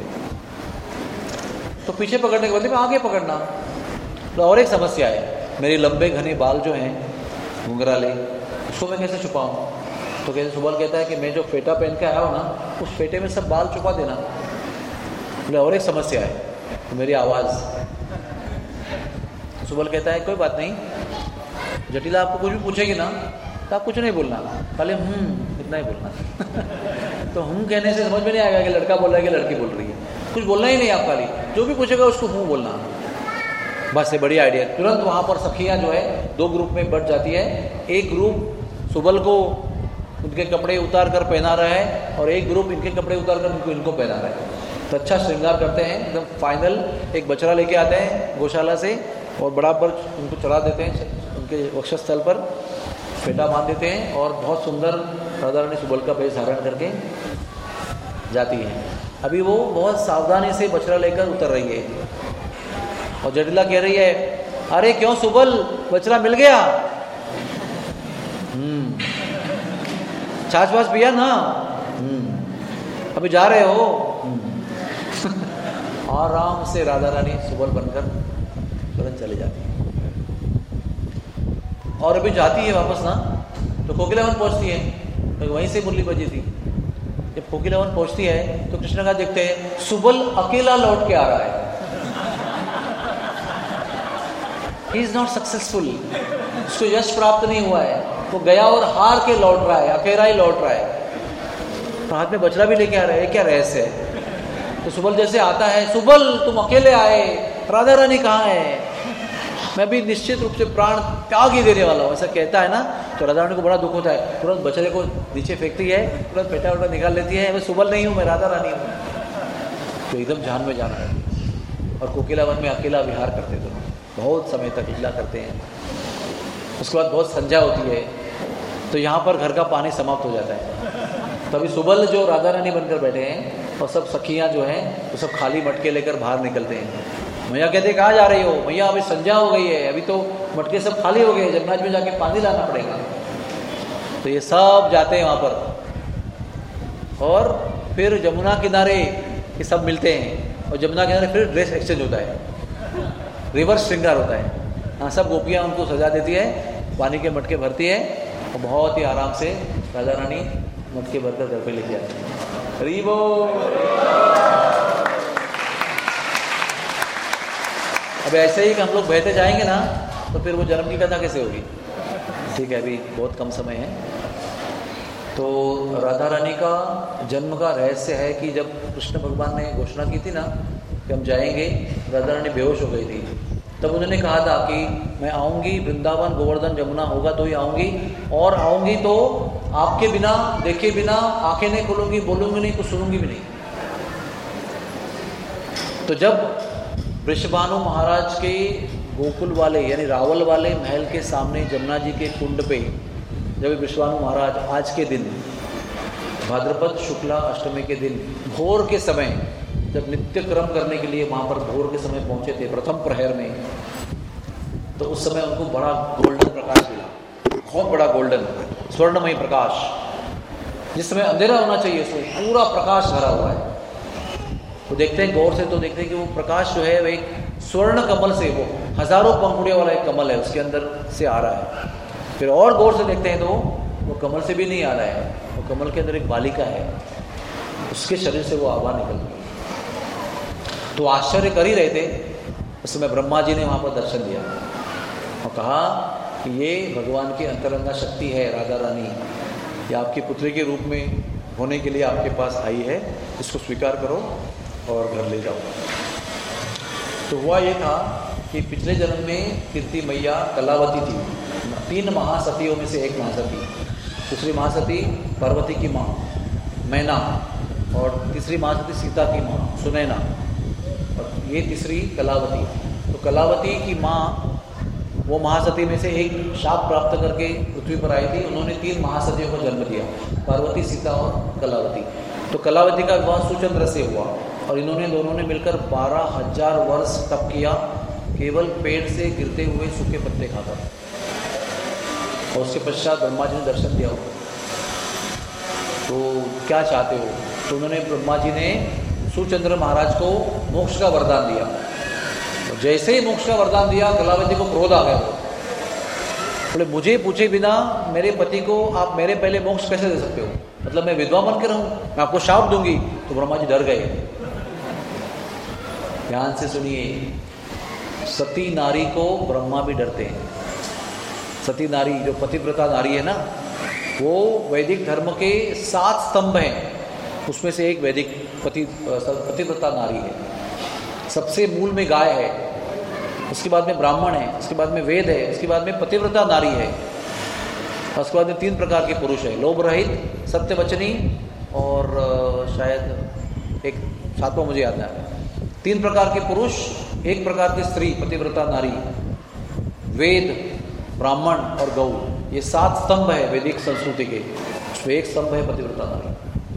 तो पीछे पकड़ने के बदले में आगे पकड़ना। तो और एक समस्या है, मेरे लंबे घने बाल जो हैं घुंघराले, उसको मैं कैसे छुपाऊँ? तो कैसे सुबल कहता है कि मैं जो फेटा पहन के आया हूँ ना, उस फेटे में सब बाल छुपा देना। बोले और एक समस्या है, तो मेरी आवाज़। सुबल कहता है कोई बात नहीं, जटिला आपको कुछ भी पूछेगी ना तो आप कुछ नहीं बोलना, पहले हम्म इतना ही बोलना। तो हूँ कहने से समझ में नहीं आएगा कि लड़का बोल रहा है कि लड़की बोल रही है, कुछ बोलना ही नहीं आप, खाली जो भी पूछेगा उसको हूँ बोलना, बस ये बढ़िया आइडिया। तुरंत वहाँ पर सखियाँ जो है दो ग्रुप में बढ़ जाती है, एक ग्रुप सुबल को उनके कपड़े उतार कर पहना रहा है और एक ग्रुप इनके कपड़े उतार कर उनको इनको पहना रहा है। तो अच्छा श्रृंगार करते हैं, एकदम फाइनल एक बछड़ा लेके आते हैं गौशाला से और बराबर उनको चढ़ा देते हैं उनके वक्षस्थल पर, फेटा बांध देते हैं और बहुत सुंदर राधा रानी सुबल का वेश धारण करके जाती है। अभी वो बहुत सावधानी से बछड़ा लेकर उतर रही है और जटिला कह रही है अरे क्यों सुबल, बछड़ा मिल गया? हम्म छाछ वाछ पिया ना? हम्म अभी जा रहे हो? आराम से राधा रानी सुबल बनकर तुरंत चली जाती है। और अभी जाती है वापस ना, तो कोकिलावन पहुंचती है, तो वहीं से मुरली बजी थी। जब कोकिलावन पहुंचती है तो कृष्ण का देखते हैं सुबल अकेला लौट के आ रहा है। ही इज नॉट सक्सेसफुल, उसको यश प्राप्त नहीं हुआ है, वो गया और हार के लौट रहा है, अकेला ही लौट रहा है, तो हाथ में बछड़ा भी लेके आ रहा है, क्या रहस्य है? तो सुबल जैसे आता है, सुबल तुम अकेले आए, राधा रानी कहाँ है? मैं भी निश्चित रूप से प्राण त्याग ही देने वाला हूँ, ऐसा कहता है ना, तो राधा रानी को बड़ा दुख होता है, तुरंत बछड़े को नीचे फेंकती है, तुरंत पेटा वेटा निकाल लेती है, मैं सुबल नहीं हूँ, मैं राधा रानी हूँ। तो एकदम जान में जाना है और कोकिलावन में अकेला विहार करते थे, बहुत समय तक लीला करते हैं। उसके बाद बहुत संध्या होती है, तो यहाँ पर घर का पानी समाप्त हो जाता है। तभी सुबल जो राधा रानी बनकर बैठे हैं और सब सखियाँ जो हैं वो सब खाली मटके लेकर बाहर निकलते हैं। मैया कहते कहाँ जा रही हो? मैया अभी संध्या हो गई है, अभी तो मटके सब खाली हो गए, जमुना में जाके पानी लाना पड़ेगा। तो ये सब जाते हैं वहाँ पर और फिर जमुना किनारे ये सब मिलते हैं और जमुना किनारे फिर ड्रेस एक्सचेंज होता है, रिवर्स श्रृंगार होता है। हाँ, सब गोपियाँ उनको सजा देती है, पानी के मटके भरती है और बहुत ही आराम से राधा रानी मटके भरकर घर पे लेके आती है। रीबो अब ऐसे ही कि हम लोग बहते जाएंगे ना, तो फिर वो जन्म की कथा कैसे होगी? ठीक है, अभी बहुत कम समय है। तो राधा रानी का जन्म का रहस्य है कि जब कृष्ण भगवान ने घोषणा की थी ना कि हम जाएंगे, राधा रानी बेहोश हो गई थी, तब उन्होंने कहा था कि मैं आऊँगी, वृंदावन गोवर्धन जमुना होगा तो ही आऊँगी, और आऊँगी तो आपके बिना देखे बिना आंखें नहीं खोलूँगी, बोलूँगी नहीं, कुछ सुनूंगी भी नहीं। तो जब वृषभानु महाराज के गोकुल वाले यानी रावल वाले महल के सामने जमुना जी के कुंड पे जब वृषभानु महाराज आज के दिन भाद्रपद शुक्ला अष्टमी के दिन भोर के समय जब नित्य क्रम करने के लिए वहाँ पर भोर के समय पहुँचे थे प्रथम प्रहर में, तो उस समय उनको बड़ा गोल्डन प्रकाश मिला, बहुत बड़ा गोल्डन स्वर्णमय प्रकाश, जिस समय अंधेरा होना चाहिए उसमें पूरा प्रकाश भरा हुआ है। वो देखते हैं गौर से तो देखते हैं कि वो प्रकाश जो है वो एक स्वर्ण कमल से, वो हजारों पंखुड़ियों वाला एक कमल है, उसके अंदर से आ रहा है। फिर और गौर से देखते हैं तो वो कमल से भी नहीं आ रहा है, वो कमल के अंदर एक बालिका है, उसके शरीर से वो आभा निकल रही है। तो आश्चर्य कर ही रहे थे, उस समय ब्रह्मा जी ने वहाँ पर दर्शन दिया और कहा कि ये भगवान की अंतरंगा शक्ति है राधा रानी, ये आपकी पुत्री के रूप में होने के लिए आपके पास आई है, इसको स्वीकार करो और घर ले जाओ। तो हुआ ये था कि पिछले जन्म में कीर्ति मैया कलावती थी, तीन महासतियों में से एक महासती। दूसरी महासती पार्वती की माँ मैना, और तीसरी महासती सीता की माँ सुनैना, और ये तीसरी कलावती। तो कलावती की माँ वो महासती में से एक शाप प्राप्त करके पृथ्वी पर आई थी। उन्होंने तीन महासतियों को जन्म दिया, पार्वती, सीता और कलावती। तो कलावती का विवाह सुचंद्र से हुआ और इन्होंने दोनों ने मिलकर बारह हजार वर्ष तप किया, केवल पेड़ से गिरते हुए सूखे पत्ते खाकर। और उसके पश्चात ब्रह्मा जी ने दर्शन दिया उनको, तो क्या चाहते हो? तो उन्होंने, ब्रह्मा जी ने सुचंद्र महाराज को मोक्ष का वरदान दिया। तो जैसे ही मोक्ष का वरदान दिया, कलावती को क्रोध आ गया। बोले मुझे पूछे बिना मेरे पति को आप मेरे पहले मोक्ष कैसे दे सकते हो? मतलब मैं विधवा बन के रहूं, मैं आपको शाप दूंगी। तो ब्रह्मा जी डर गए। ध्यान से सुनिए, सती नारी को ब्रह्मा भी डरते हैं। सती नारी, जो पतिव्रता नारी है ना, वो वैदिक धर्म के सात स्तंभ हैं, उसमें से एक वैदिक पति पतिव्रता नारी है। सबसे मूल में गाय है, उसके बाद में ब्राह्मण है, उसके बाद में वेद है, उसके बाद में पतिव्रता नारी है, और उसके बाद में तीन प्रकार के पुरुष है, लोभ रहित, सत्यवचनी और शायद एक सातवां मुझे याद नहीं। तीन प्रकार के पुरुष, एक प्रकार की स्त्री पतिव्रता नारी, वेद, ब्राह्मण और गौ, ये सात स्तंभ है वैदिक संस्कृति के। उसमें एक स्तंभ है पतिव्रता नारी,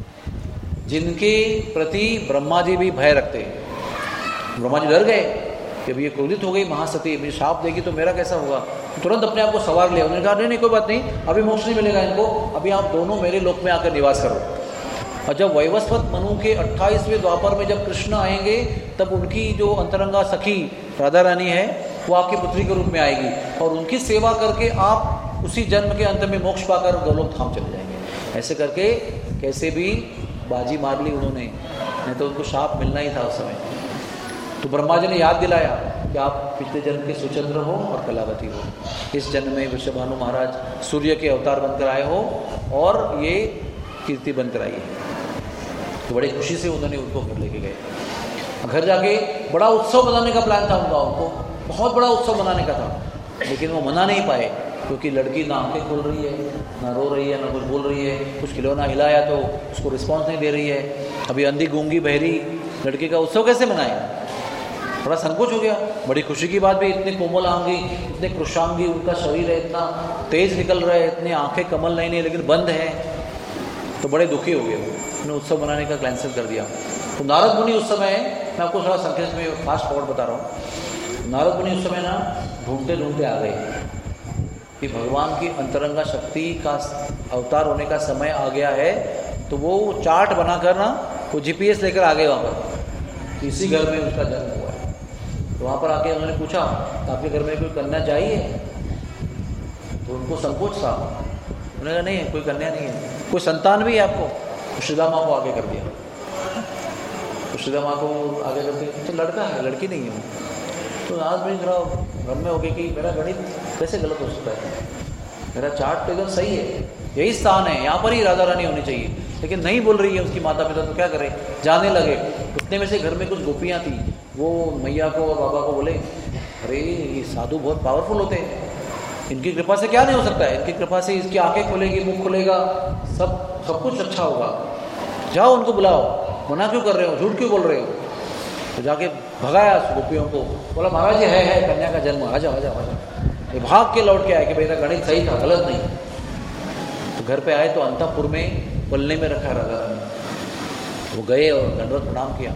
जिनके प्रति ब्रह्मा जी भी भय रखते हैं। ब्रह्मा जी डर गए कि अभी ये क्रोधित हो गई महासती, मुझे शाप देगी तो मेरा कैसा होगा। तुरंत अपने आप को सवार लिया। उन्होंने कहा नहीं नहीं कोई बात नहीं, अभी मोक्ष नहीं मिलेगा इनको, अभी आप दोनों मेरे लोक में आकर निवास करो। और जब वैवस्वत मनु के अट्ठाईसवें द्वापर में जब कृष्ण आएंगे, तब उनकी जो अंतरंगा सखी राधा रानी है, वो आपकी पुत्री के रूप में आएगी, और उनकी सेवा करके आप उसी जन्म के अंत में मोक्ष पाकर गोलोक धाम चले जाएंगे। ऐसे करके कैसे भी बाजी मार ली उन्होंने, नहीं तो उनको शाप मिलना ही था उस समय। तो ब्रह्मा जी ने याद दिलाया कि आप पिछले जन्म के सुचंद्र हो और कलावती हो, इस जन्म में वृषभानु महाराज सूर्य के अवतार बनकर आए हो और ये कीर्ति बनकर आई है। तो बड़ी खुशी से उन्होंने उनको घर लेके गए। घर जाके बड़ा उत्सव मनाने का प्लान था उनका, उनको बहुत बड़ा उत्सव मनाने का था, लेकिन वो मना नहीं पाए, क्योंकि लड़की ना आंखें खोल रही है, ना रो रही है, ना कुछ बोल रही है, कुछ खिलौना हिलाया तो उसको रिस्पॉन्स नहीं दे रही है। अभी अंधी गूंगी बहरी लड़की का उत्सव कैसे मनाए? बड़ा संकोच हो गया। बड़ी खुशी की बात भी, इतने कोमल आंगी, इतने कृशांगी, उनका शरीर है, इतना तेज निकल रहा है, इतनी आंखें कमल नहीं नहीं लेकिन बंद है। तो बड़े दुखी हो गए वो, उन्होंने उत्सव मनाने का कैंसिल कर दिया। तो नारद मुनि उस समय, मैं आपको थोड़ा संक्षेप में फास्ट फॉरवर्ड बता रहा हूँ, नारद मुनि उस समय ना ढूंढते ढूंढते आ गए कि भगवान की अंतरंगा शक्ति का अवतार होने का समय आ गया है। तो वो चार्ट बनाकर ना वो जीपीएस लेकर आ गए वहाँ पर, इसी घर में उसका जन्म हुआ है। तो वहाँ पर आके उन्होंने पूछा आपके घर में कोई कन्या चाहिए? तो उनको संकोच था, उन्होंने कहा नहीं कोई कन्या नहीं है। कोई संतान भी है आपको? तो श्रीदा माँ को आगे कर दिया। तो श्रीदा माँ को आगे कर दिया, तो लड़का है लड़की नहीं है। तो आज भी थोड़ा भ्रम में हो गई कि मेरा गणित कैसे गलत हो सकता है, मेरा चार्ट तो एकदम सही है, यही स्थान है, यहाँ पर ही राधा रानी होनी चाहिए, लेकिन नहीं बोल रही है उसकी माता पिता। तो क्या करें? जाने लगे। उतने में से घर में कुछ गोपियाँ थी, वो मैया को और बाबा को बोले अरे ये साधु बहुत पावरफुल होते हैं, इनकी कृपा से क्या नहीं हो सकता है, इनकी कृपा से इसकी आंखें खुलेगी, मुख खुलेगा, सब सब कुछ अच्छा होगा, जाओ उनको बुलाओ, मना क्यों कर रहे हो, झूठ क्यों बोल रहे हो। तो जाके भगाया गोपियों को, बोला महाराज जी है है कन्या का जन्म, आ जाओ आ जाओ आ जाओ। ये भाग के लौट के आए कि मेरा गणित सही था, गलत नहीं। तो घर पे आए तो अंतःपुर में पलने में रखा राधा रानी। वो गए और दंडवत प्रणाम किया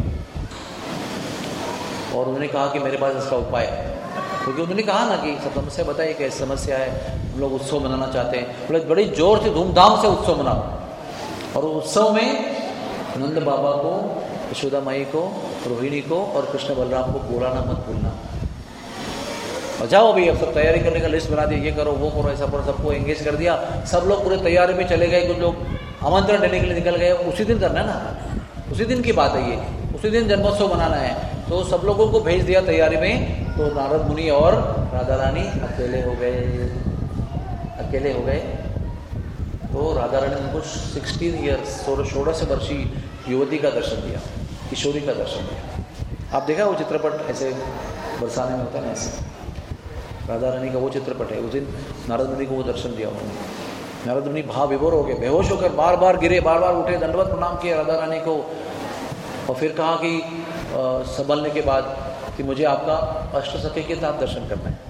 और उन्होंने कहा कि मेरे पास इसका उपाय है, क्योंकि उन्होंने कहा ना कि सब समस्या बताइए कैसी समस्या है, हम लोग उत्सव मनाना चाहते हैं। बोले बड़ी जोर से धूमधाम से उत्सव मनाओ। और उत्सव में नंद बाबा को, यशोदा माई को, रोहिणी को और कृष्ण बलराम को बुलाना मत भूलना। और जाओ अभी अब सब तैयारी करने का लिस्ट बना दिया, ये करो वो करो, ऐसा करो, सबको एंगेज कर दिया। सब लोग पूरे तैयारी में चले गए, कुछ लोग आमंत्रण देने के लिए निकल गए। उसी दिन करना है ना, उसी दिन की बात है ये, उसी दिन जन्मोत्सव मनाना है। तो सब लोगों को भेज दिया तैयारी में। तो नारद मुनि और राधा रानी अकेले हो गए, अकेले हो गए। तो राधा रानी ने उनको सिक्सटीन ईयर्स षोड़श वर्षीय युवती का दर्शन दिया, किशोरी का दर्शन दिया। आप देखा वो चित्रपट ऐसे बरसाने में होता है ना, ऐसे राधा रानी का वो चित्रपट है। उस दिन नारद मुनि को वो दर्शन दिया उन्होंने। नारद मुनि भाव विभोर हो गए, बेहोश होकर बार बार गिरे, बार बार उठे, दंडवत प्रणाम किया राधा रानी को, और फिर कहा कि संभलने के बाद कि मुझे आपका अष्ट सखी के साथ दर्शन करना है।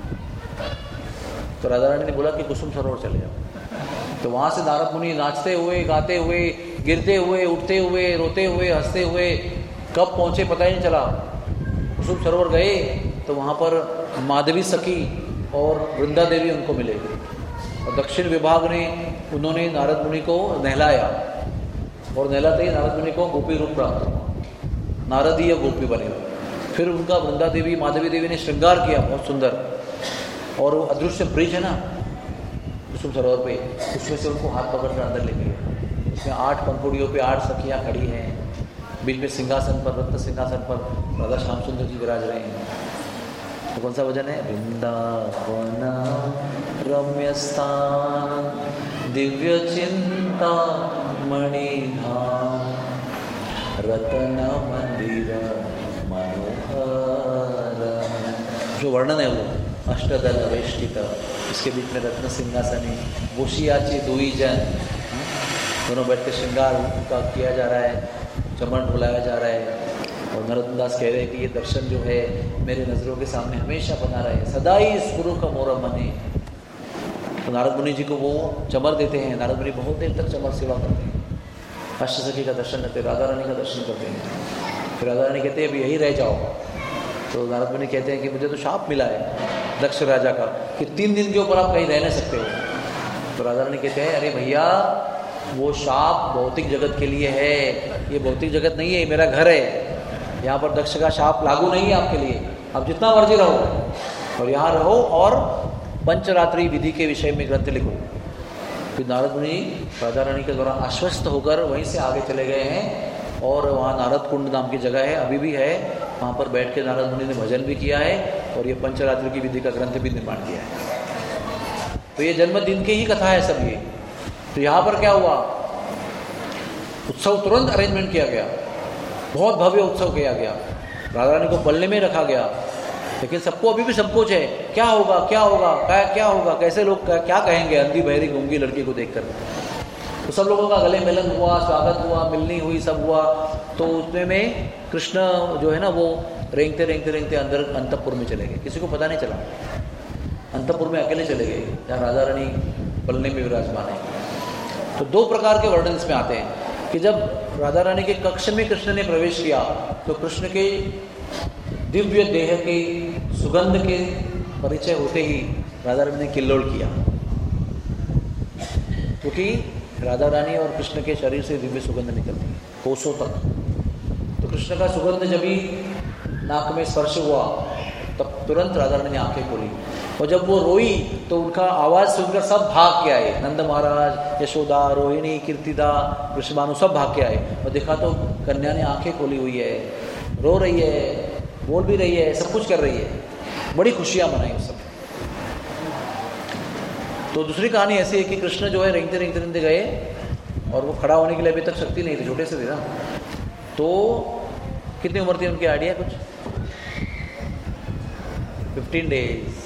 तो राधा रानी ने बोला कि कुसुम सरोवर चले जाओ। तो वहाँ से नारद मुनि नाचते हुए, गाते हुए, गिरते हुए, उठते हुए, रोते हुए, हंसते हुए कब पहुँचे पता ही नहीं चला। कुसुम सरोवर गए तो वहाँ पर माधवी सखी और वृंदा देवी उनको मिले, और दक्षिण विभाग ने उन्होंने नारद मुनि को नहलाया, और नहलाते ही नारद मुनि को गोपी रूप प्राप्त हुआ, नारदीय गोपी बने। फिर उनका वृंदा देवी, माधवी देवी ने श्रृंगार किया बहुत सुंदर, और वो अदृश्य ब्रिज है ना कुसुम सरोवर पे, उसमें से उनको हाथ पकड़ कर अंदर ले गए। उसमें आठ पंखुड़ियों पे आठ सखियाँ खड़ी हैं, बीच में सिंहासन पर, रत्न सिंहासन पर राधा श्याम सुंदर जी विराज रहे हैं। तो कौन सा भजन है? वृंदावन रम्य स्थान दिव्य चिंता मणिधाम रतन मंदिर मनोहर। जो वर्णन है वो अष्टदल वेष्टित, इसके बीच में रत्न सिंहासन है, बोशियाची दुई जन, दोनों बैठ के श्रृंगार का किया जा रहा है, चमन बुलाया जा रहा है। और नरोत्तम दास कह रहे हैं कि ये दर्शन जो है मेरे नज़रों के सामने हमेशा बना रहे, सदाई स्फुरु का मोरा मने। तो नारद मुनि जी को वो चमर देते हैं, नारद मुनि बहुत देर तक चमर सेवा करते हैं, अष्ट सखी का दर्शन करते हैं, राधा रानी का दर्शन करते हैं। फिर राधा रानी कहते हैं अभी यही रह जाओ। तो नारद मुनि कहते हैं कि मुझे तो शाप मिला है दक्ष राजा का कि तीन दिन के ऊपर आप कहीं रह नहीं सकते हो। तो राधा रानी कहते हैं अरे भैया वो शाप भौतिक जगत के लिए है, ये भौतिक जगत नहीं है, मेरा घर है, यहाँ पर दक्ष का शाप लागू नहीं है आपके लिए, आप जितना मर्जी रहो और यहाँ रहो और पंचरात्रि विधि के विषय में ग्रंथ लिखो। फिर नारद मुनि राधा रानी के द्वारा आश्वस्त होकर वहीं से आगे चले गए हैं, और वहाँ नारद कुंड नाम की जगह है, अभी भी है, वहाँ पर बैठ के नारद मुनि ने भजन भी किया है और ये पंचरात्रि की विधि का ग्रंथ भी निर्माण किया है। तो ये जन्मदिन की ही कथा है सब ये। तो यहाँ पर क्या हुआ, उत्सव तुरंत अरेंजमेंट किया गया, बहुत भव्य उत्सव किया गया, राधा रानी को पल्ले में रखा गया, लेकिन सबको अभी भी संकोच है, क्या होगा क्या होगा क्या क्या होगा, कैसे लोग क्या, क्या कहेंगे अंधी बहरी गूंगी लड़की को देखकर। तो सब लोगों का गले मिलन हुआ, स्वागत हुआ, मिलनी हुई, सब हुआ। तो उसमें में कृष्ण जो है ना वो रेंगते रेंगते रेंगते अंदर अंतपुर में चले गए, किसी को पता नहीं चला, अंतपुर में अकेले चले गए जहाँ राधा रानी पलने में विराजमान है। तो दो प्रकार के वर्णन इसमें आते हैं कि जब राधा रानी के कक्ष में कृष्ण ने प्रवेश किया तो कृष्ण के दिव्य देह के सुगंध के परिचय होते ही राधा रानी ने किल्लोल किया, क्योंकि राधा रानी और कृष्ण के शरीर से दिव्य सुगंध निकलती है कोसों तक। तो कृष्ण का सुगंध जब ही नाक में स्पर्श हुआ तब तुरंत राधा रानी ने आंखें खोली, और जब वो रोई तो उनका आवाज़ सुनकर सब भाग के आए, नंद महाराज, यशोदा, रोहिणी, कीर्तिदा, वृषभानु सब भाग के आए, और देखा तो कन्या ने आंखें खोली हुई है, रो रही है, बोल भी रही है, सब कुछ कर रही है, बड़ी खुशियाँ मनाई उस समय। तो दूसरी कहानी ऐसी है कि कृष्ण जो है रेंगते रेंगते रेंगते गए, और वो खड़ा होने के लिए अभी तक शक्ति नहीं थी, छोटे से थे ना। तो कितनी उम्र थी उनकी, आइडिया कुछ? फिफ्टीन डेज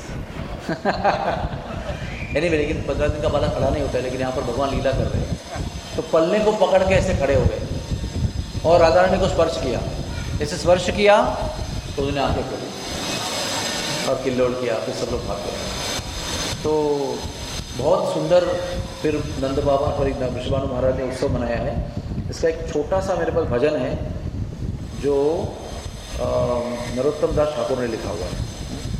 एनीवे, लेकिन पंद्रह दिन का बालक खड़ा नहीं होता है, लेकिन यहाँ पर भगवान लीला कर रहे हैं। तो पल्ले को पकड़ के ऐसे खड़े हो गए और राधा रानी को स्पर्श किया, ऐसे स्पर्श किया तो उन्होंने आंखें खोली और किल्लोल किया, फिर सब लोग भाग गए। तो बहुत सुंदर फिर नंद बाबा और वृषभानु महाराज ने उत्सव मनाया है। इसका एक छोटा सा मेरे पास भजन है जो नरोत्तम दास ठाकुर ने लिखा हुआ है।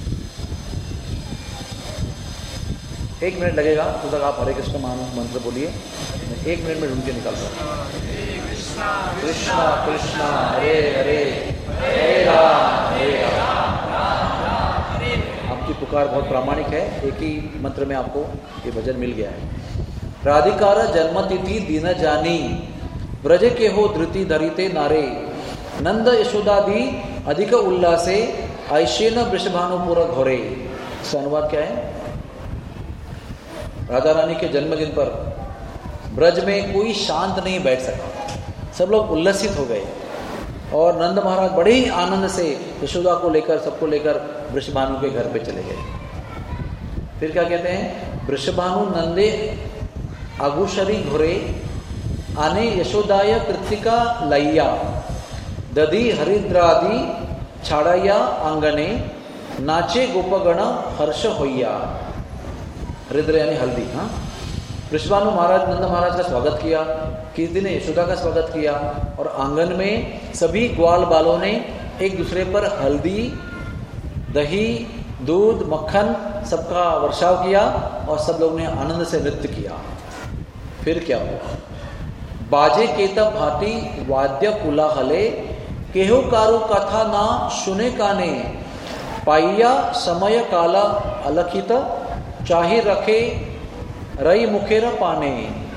एक मिनट लगेगा तो तक आप हरे कृष्ण महान मंत्र बोलिए, एक मिनट में ढूंढ के निकाल सकते। कृष्णा कृष्णा हरे हरे हरे राम हरे राम। आपकी पुकार बहुत प्रामाणिक है, एक ही मंत्र में आपको ये भजन मिल गया है। राधिकार जन्म तिथि दिन जानी ब्रज के हो धृति धरिते नारे नंद यशोदादि अधिक उल्लासे ऐशेन वृषभानुपुर घोरे। इसका अनुवाद क्या है? राधा रानी के जन्मदिन पर ब्रज में कोई शांत नहीं बैठ सका, सब लोग उल्लसित हो गए और नंद महाराज बड़े ही आनंद से यशोदा को लेकर सबको लेकर वृषभानु के घर पे चले गए। फिर क्या कहते हैं, वृषभानु नंदे आगुशरी घुरे आने यशोदाय कृतिका लैया दधी हरिद्रादि छाड़ैया आंगने नाचे गोपगण हर्ष होइया। हरिद्र यानी हल्दी। हाँ, वृषभानु महाराज नंद महाराज का स्वागत किया, किस दिन यशोदा का स्वागत किया और आंगन में सभी ग्वाल बालों ने एक दूसरे पर हल्दी, दही, दूध, मक्खन सबका वर्षाव किया और सब लोग ने आनंद से नृत्य किया। फिर क्या हुआ, बाजे केतब भाटी वाद्य कुलाहले केहो कारू कथा ना सुने काने पाइया समय काला अलखित चाहे रखे रई मुखेरा पाने।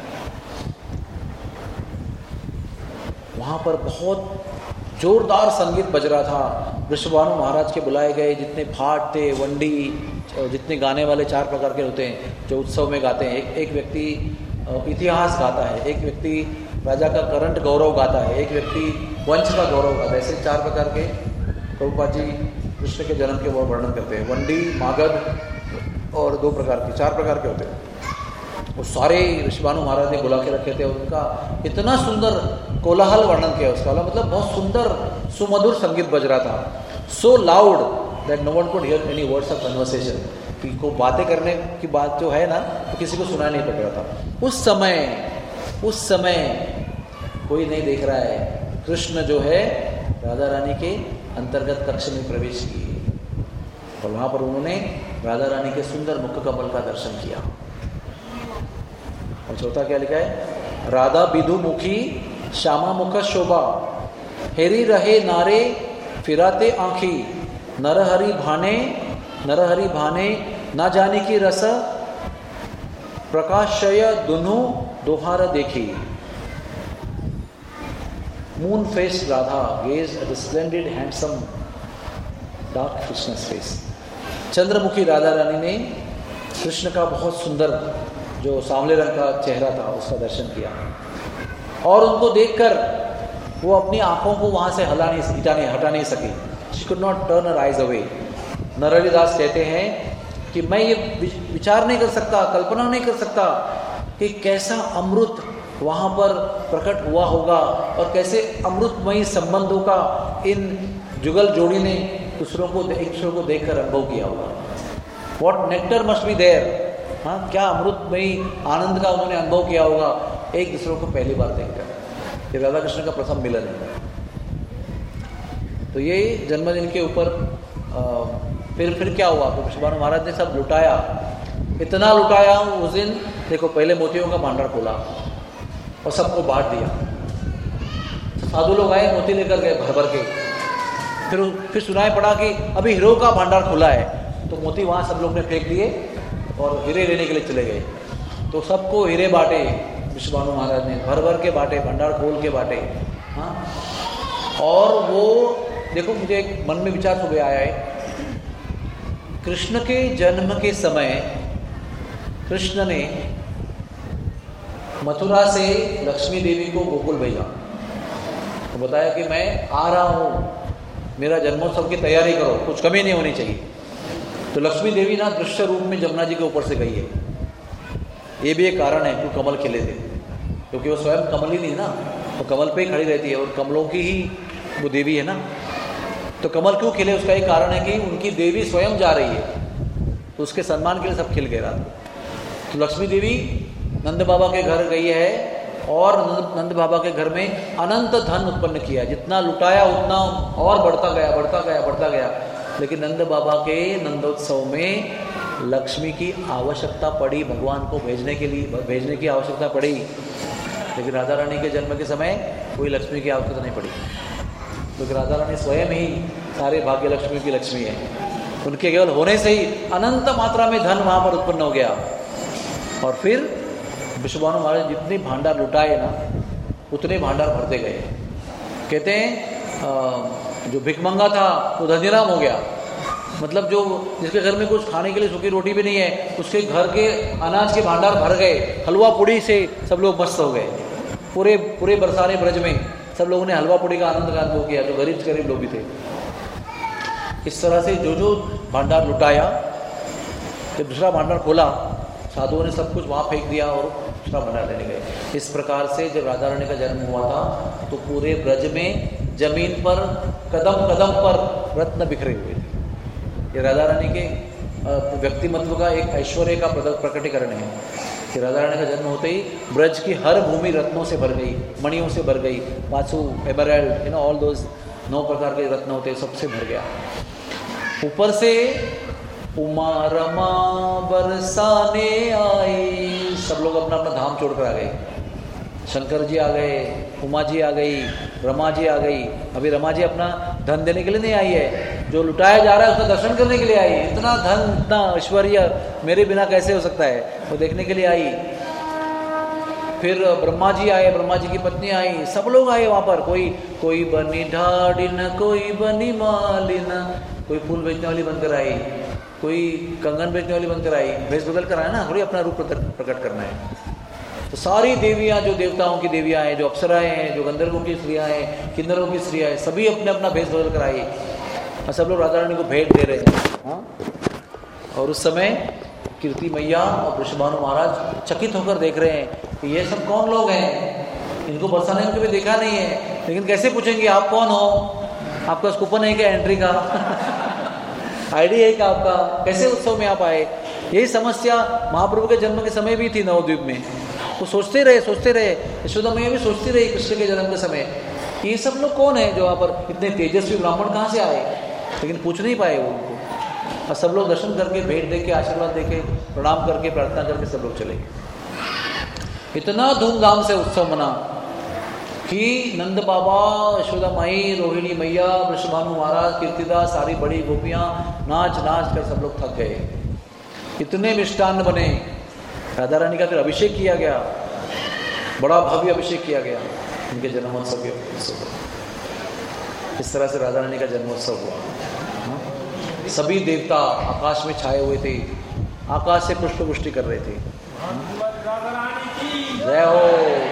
वहां पर बहुत जोरदार संगीत बज रहा था। वृषभानु महाराज के बुलाए गए जितने भाट थे, वंडी, जितने गाने वाले चार प्रकार के होते हैं जो उत्सव में गाते हैं। एक एक व्यक्ति इतिहास गाता है, एक व्यक्ति राजा का करंट गौरव गाता है, एक व्यक्ति वंश का गौरव गाता है। ऐसे चार प्रकार के प्रभुपाद जी कृष्ण के जन्म के वो वर्णन करते हैं। वंडी, मागध और दो प्रकार के, चार प्रकार के होते हैं। वो सारे वृषभानु महाराज ने बुला के रखे थे। उनका इतना सुंदर कोलाहल वर्णन किया उसका, मतलब बहुत सुंदर सुमधुर संगीत बज रहा था। So loud that no one could hear any words of conversation, कि को बातें करने की बात जो है ना तो किसी को सुनाई नहीं पड़ रहा था। उस समय उस समय कोई नहीं देख रहा है, कृष्ण जो है राधा रानी के अंतर्गत कक्ष में प्रवेश किए और वहां पर उन्होंने राधा रानी के सुंदर मुख कमल का दर्शन किया। और चौथा क्या लिखा है, राधा बिधु मुखी श्यामा मुख शोभा हेरी रहे नारे फिराते आंखी नरहरि भाने नरहरि भाने ना जाने की रस प्रकाशय दुनु दोहार देखी। Moon face Radha gaze at the splendid handsome dark Krishna's face. चंद्रमुखी राधा रानी ने कृष्ण का बहुत सुंदर जो सांवले रंग का चेहरा था उसका दर्शन किया और उनको देखकर वो अपनी आंखों को वहां से हला नहीं हटा नहीं हटा नहीं सकी। She could not turn her eyes away. Narhari Das कहते हैं कि मैं ये विचार नहीं कर सकता, कल्पना नहीं कर सकता कि कैसा अमृत वहां पर प्रकट हुआ होगा और कैसे अमृतमयी संबंधों का इन जुगल जोड़ी ने दूसरों को एक दूसरे को देखकर अनुभव किया होगा। What nectar must be there. हाँ, क्या अमृतमयी आनंद का उन्होंने अनुभव किया होगा एक दूसरों को पहली बार देखकर। ये राधा कृष्ण का प्रथम मिलन है। तो ये जन्मदिन के ऊपर आ, फिर फिर क्या हुआ, तो वृषभानु महाराज ने सब लुटाया, इतना लुटाया उस दिन। देखो, पहले मोतियों का भंडार खोला और सबको बांट दिया। साधु लोग आए, मोती लेकर गए भर भर के। फिर फिर सुनाई पड़ा कि अभी हीरो का भंडार खुला है, तो मोती वहाँ सब लोग ने फेंक दिए और हीरे लेने के लिए चले गए। तो सबको हीरे बांटे वृषभानु महाराज ने, भर भर के बांटे, भंडार खोल के बांटे। हाँ, और वो देखो, मुझे एक मन में विचार सुबह आया है, कृष्ण के जन्म के समय कृष्ण ने मथुरा से लक्ष्मी देवी को गोकुल भेजा, तो बताया कि मैं आ रहा हूँ, मेरा जन्मोत्सव की तैयारी करो, कुछ कमी नहीं होनी चाहिए। तो लक्ष्मी देवी ना दृश्य रूप में जमुना जी के ऊपर से गई है। ये भी एक कारण है क्यों कमल खिले थे, क्योंकि वो स्वयं कमल ही नहीं ना, वो तो कमल पे ही खड़ी रहती है और कमलों की ही वो देवी है ना। तो कमल क्यों खिले, उसका एक कारण है कि उनकी देवी स्वयं जा रही है, तो उसके सम्मान के लिए सब खिल गए रात को। तो लक्ष्मी देवी नंद बाबा के घर गई है और नंद बाबा के घर में अनंत धन उत्पन्न किया। जितना लुटाया उतना और बढ़ता गया बढ़ता गया बढ़ता गया। लेकिन नंद बाबा के नंदोत्सव में लक्ष्मी की आवश्यकता पड़ी, भगवान को भेजने के लिए भेजने की आवश्यकता पड़ी। लेकिन राधा रानी के जन्म के समय कोई लक्ष्मी की आवश्यकता नहीं पड़ी, क्योंकि राधा रानी स्वयं ही सारे भाग्य लक्ष्मी की लक्ष्मी है। उनके केवल होने से ही अनंत मात्रा में धन वहाँ पर उत्पन्न हो गया। और फिर वृषभानु महाराज जितने भांडार लुटाए ना, उतने भांडार भरते गए। कहते हैं जो भिखमंगा था वो धनीराम हो गया, मतलब जो जिसके घर में कुछ खाने के लिए सूखी रोटी भी नहीं है, उसके घर के अनाज के भंडार भर गए, हलवा पूड़ी से सब लोग मस्त हो गए। पूरे पूरे बरसाने ब्रज में सब लोगों ने हलवा पूड़ी का आनंद का अनुभव किया, जो गरीब गरीब लोग भी थे। इस तरह से जो जो भंडार लुटाया, जब दूसरा भंडार खोला साधुओं ने सब कुछ वहाँ फेंक दिया और दूसरा भंडार लेने गए। इस प्रकार से जब राधा रानी का जन्म हुआ था तो पूरे ब्रज में जमीन पर कदम कदम पर रत्न बिखरे हुए थे। ये राधा रानी के व्यक्तिमत्व का एक ऐश्वर्य का प्रकटीकरण है कि राधा रानी का जन्म होते ही ब्रज की हर भूमि रत्नों से भर गई, मणियों से भर गई, वासु, emerald, you know all those नौ प्रकार के रत्न होते सबसे भर गया। ऊपर से उमा रमा बरसाने आई, सब लोग अपना अपना धाम छोड़कर आ गए। शंकर जी आ गए, उमा जी आ गई, रमा जी आ गई। अभी रमा जी अपना धन देने के लिए नहीं आई है, जो लुटाया जा रहा है उसका दर्शन करने के लिए आई। इतना धन, इतना ऐश्वर्य मेरे बिना कैसे हो सकता है, वो देखने के लिए आई। फिर ब्रह्मा जी आए, ब्रह्मा जी की पत्नी आई, सब लोग आए वहाँ पर। कोई कोई बनी ढाडिन, कोई बनी मालिन, कोई फूल बेचने वाली बनकर आई, कोई कंगन बेचने वाली बनकर आई। भेष बदल कर आया ना, थोड़ी अपना रूप प्रकट करना है। तो सारी देवियाँ, जो देवताओं की देवियाँ हैं, जो अप्सराएं हैं, जो गंधर्वों की स्त्रियाँ हैं, किन्नरों की स्त्रियाँ हैं, सभी अपने अपना भेष बदल कर आई और सब लोग राधा रानी को भेंट दे रहे हैं। हाँ? और उस समय कीर्ति मैया और वृषभानु महाराज चकित होकर देख रहे हैं कि ये सब कौन लोग हैं, इनको बरसाने में कभी देखा नहीं है, लेकिन कैसे पूछेंगे आप कौन हो, आपका कूपन है क्या एंट्री का आईडी है क्या आपका, कैसे उत्सव में आप आए। यही समस्या महाप्रभु के जन्म के समय भी थी नवद्वीप में। वो सोचते रहे सोचते रहे यशोदा मैया भी सोचती रही कृष्ण के जन्म के समय, ये सब लोग कौन है जो वहाँ पर इतने तेजस्वी ब्राह्मण कहाँ से आए, लेकिन पूछ नहीं पाए वो उनको। और सब लोग दर्शन करके, भेंट दे के, आशीर्वाद दे के, प्रणाम करके, प्रार्थना करके सब लोग चले गए। इतना धूमधाम से उत्सव मना कि नंद बाबा, यशोदा माई, रोहिणी मैया, वृषभानु महाराज, कीर्तिदास, सारी बड़ी गोपियाँ नाच नाच कर सब लोग थक गए। इतने मिष्टान्न बने। राधा रानी का फिर अभिषेक किया गया, बड़ा भव्य अभिषेक किया गया उनके जन्मोत्सव के उत्सव। इस तरह से राधा रानी का जन्मोत्सव हुआ। सभी देवता आकाश में छाए हुए थे, आकाश से पुष्प पुष्टि कर रहे थे। जय हो।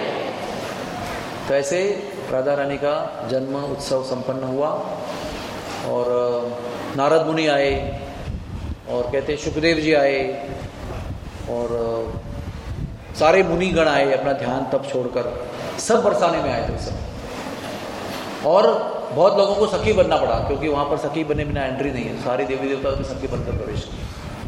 तो ऐसे राधा रानी का जन्म उत्सव संपन्न हुआ और नारद मुनि आए और कहते सुखदेव जी आए और सारे मुनिगण आए अपना ध्यान तप छोड़कर, सब बरसाने में आए थे सब। और बहुत लोगों को सखी बनना पड़ा क्योंकि वहां पर सखी बने बिना एंट्री नहीं है, सारी देवी देवता की सखी बनकर प्रवेश किए।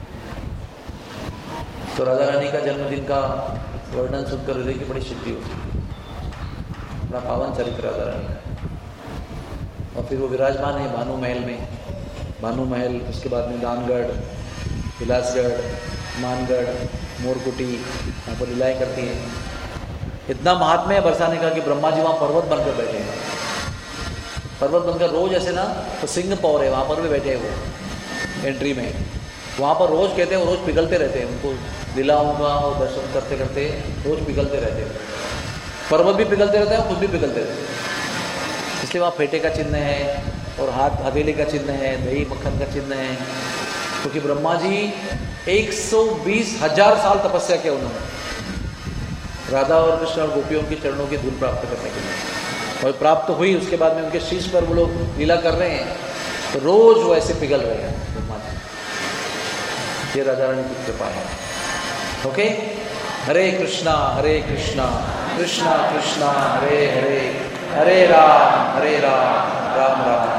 तो राधा रानी का जन्मदिन का वर्णन सुनकर हृदय की बड़ी सिद्धि होती है। बड़ा पावन चरित्र राधा रानी का। और फिर वो विराजमान है भानु महल में, भानु महल, उसके बाद में दानगढ़, विलासगढ़, मानगढ़, मोरकुटी, यहाँ पर लीलाएँ करती हैं। इतना महात्म्य है बरसाने का कि ब्रह्मा जी वहाँ पर्वत बनकर बैठे हैं। पर्वत बनकर रोज ऐसे ना, तो सिंह पौर है वहाँ पर भी बैठे हैं वो एंट्री में। वहाँ पर रोज कहते हैं वो रोज पिघलते रहते हैं, उनको लीलाओं का और दर्शन करते करते रोज पिघलते रहते हैं। पर्वत भी पिघलते रहते हैं, खुद भी पिघलते रहते हैं। इसलिए वहाँ फेटे का चिन्ह है और हाथ हथेली का चिन्ह है, दही मक्खन का चिन्ह है, क्योंकि तो ब्रह्मा जी एक सौ बीस हजार साल तपस्या किया उन्होंने राधा और कृष्ण और गोपियों के चरणों की धूल प्राप्त करने के लिए, और प्राप्त हुई। उसके बाद में उनके शीश पर वो लोग लीला कर रहे हैं, तो रोज वो ऐसे पिघल रहे हैं ब्रह्मा जी। ये राधा रानी की कृपा है। ओके, हरे कृष्णा हरे कृष्णा कृष्णा कृष्णा हरे हरे, हरे राम हरे राम राम राम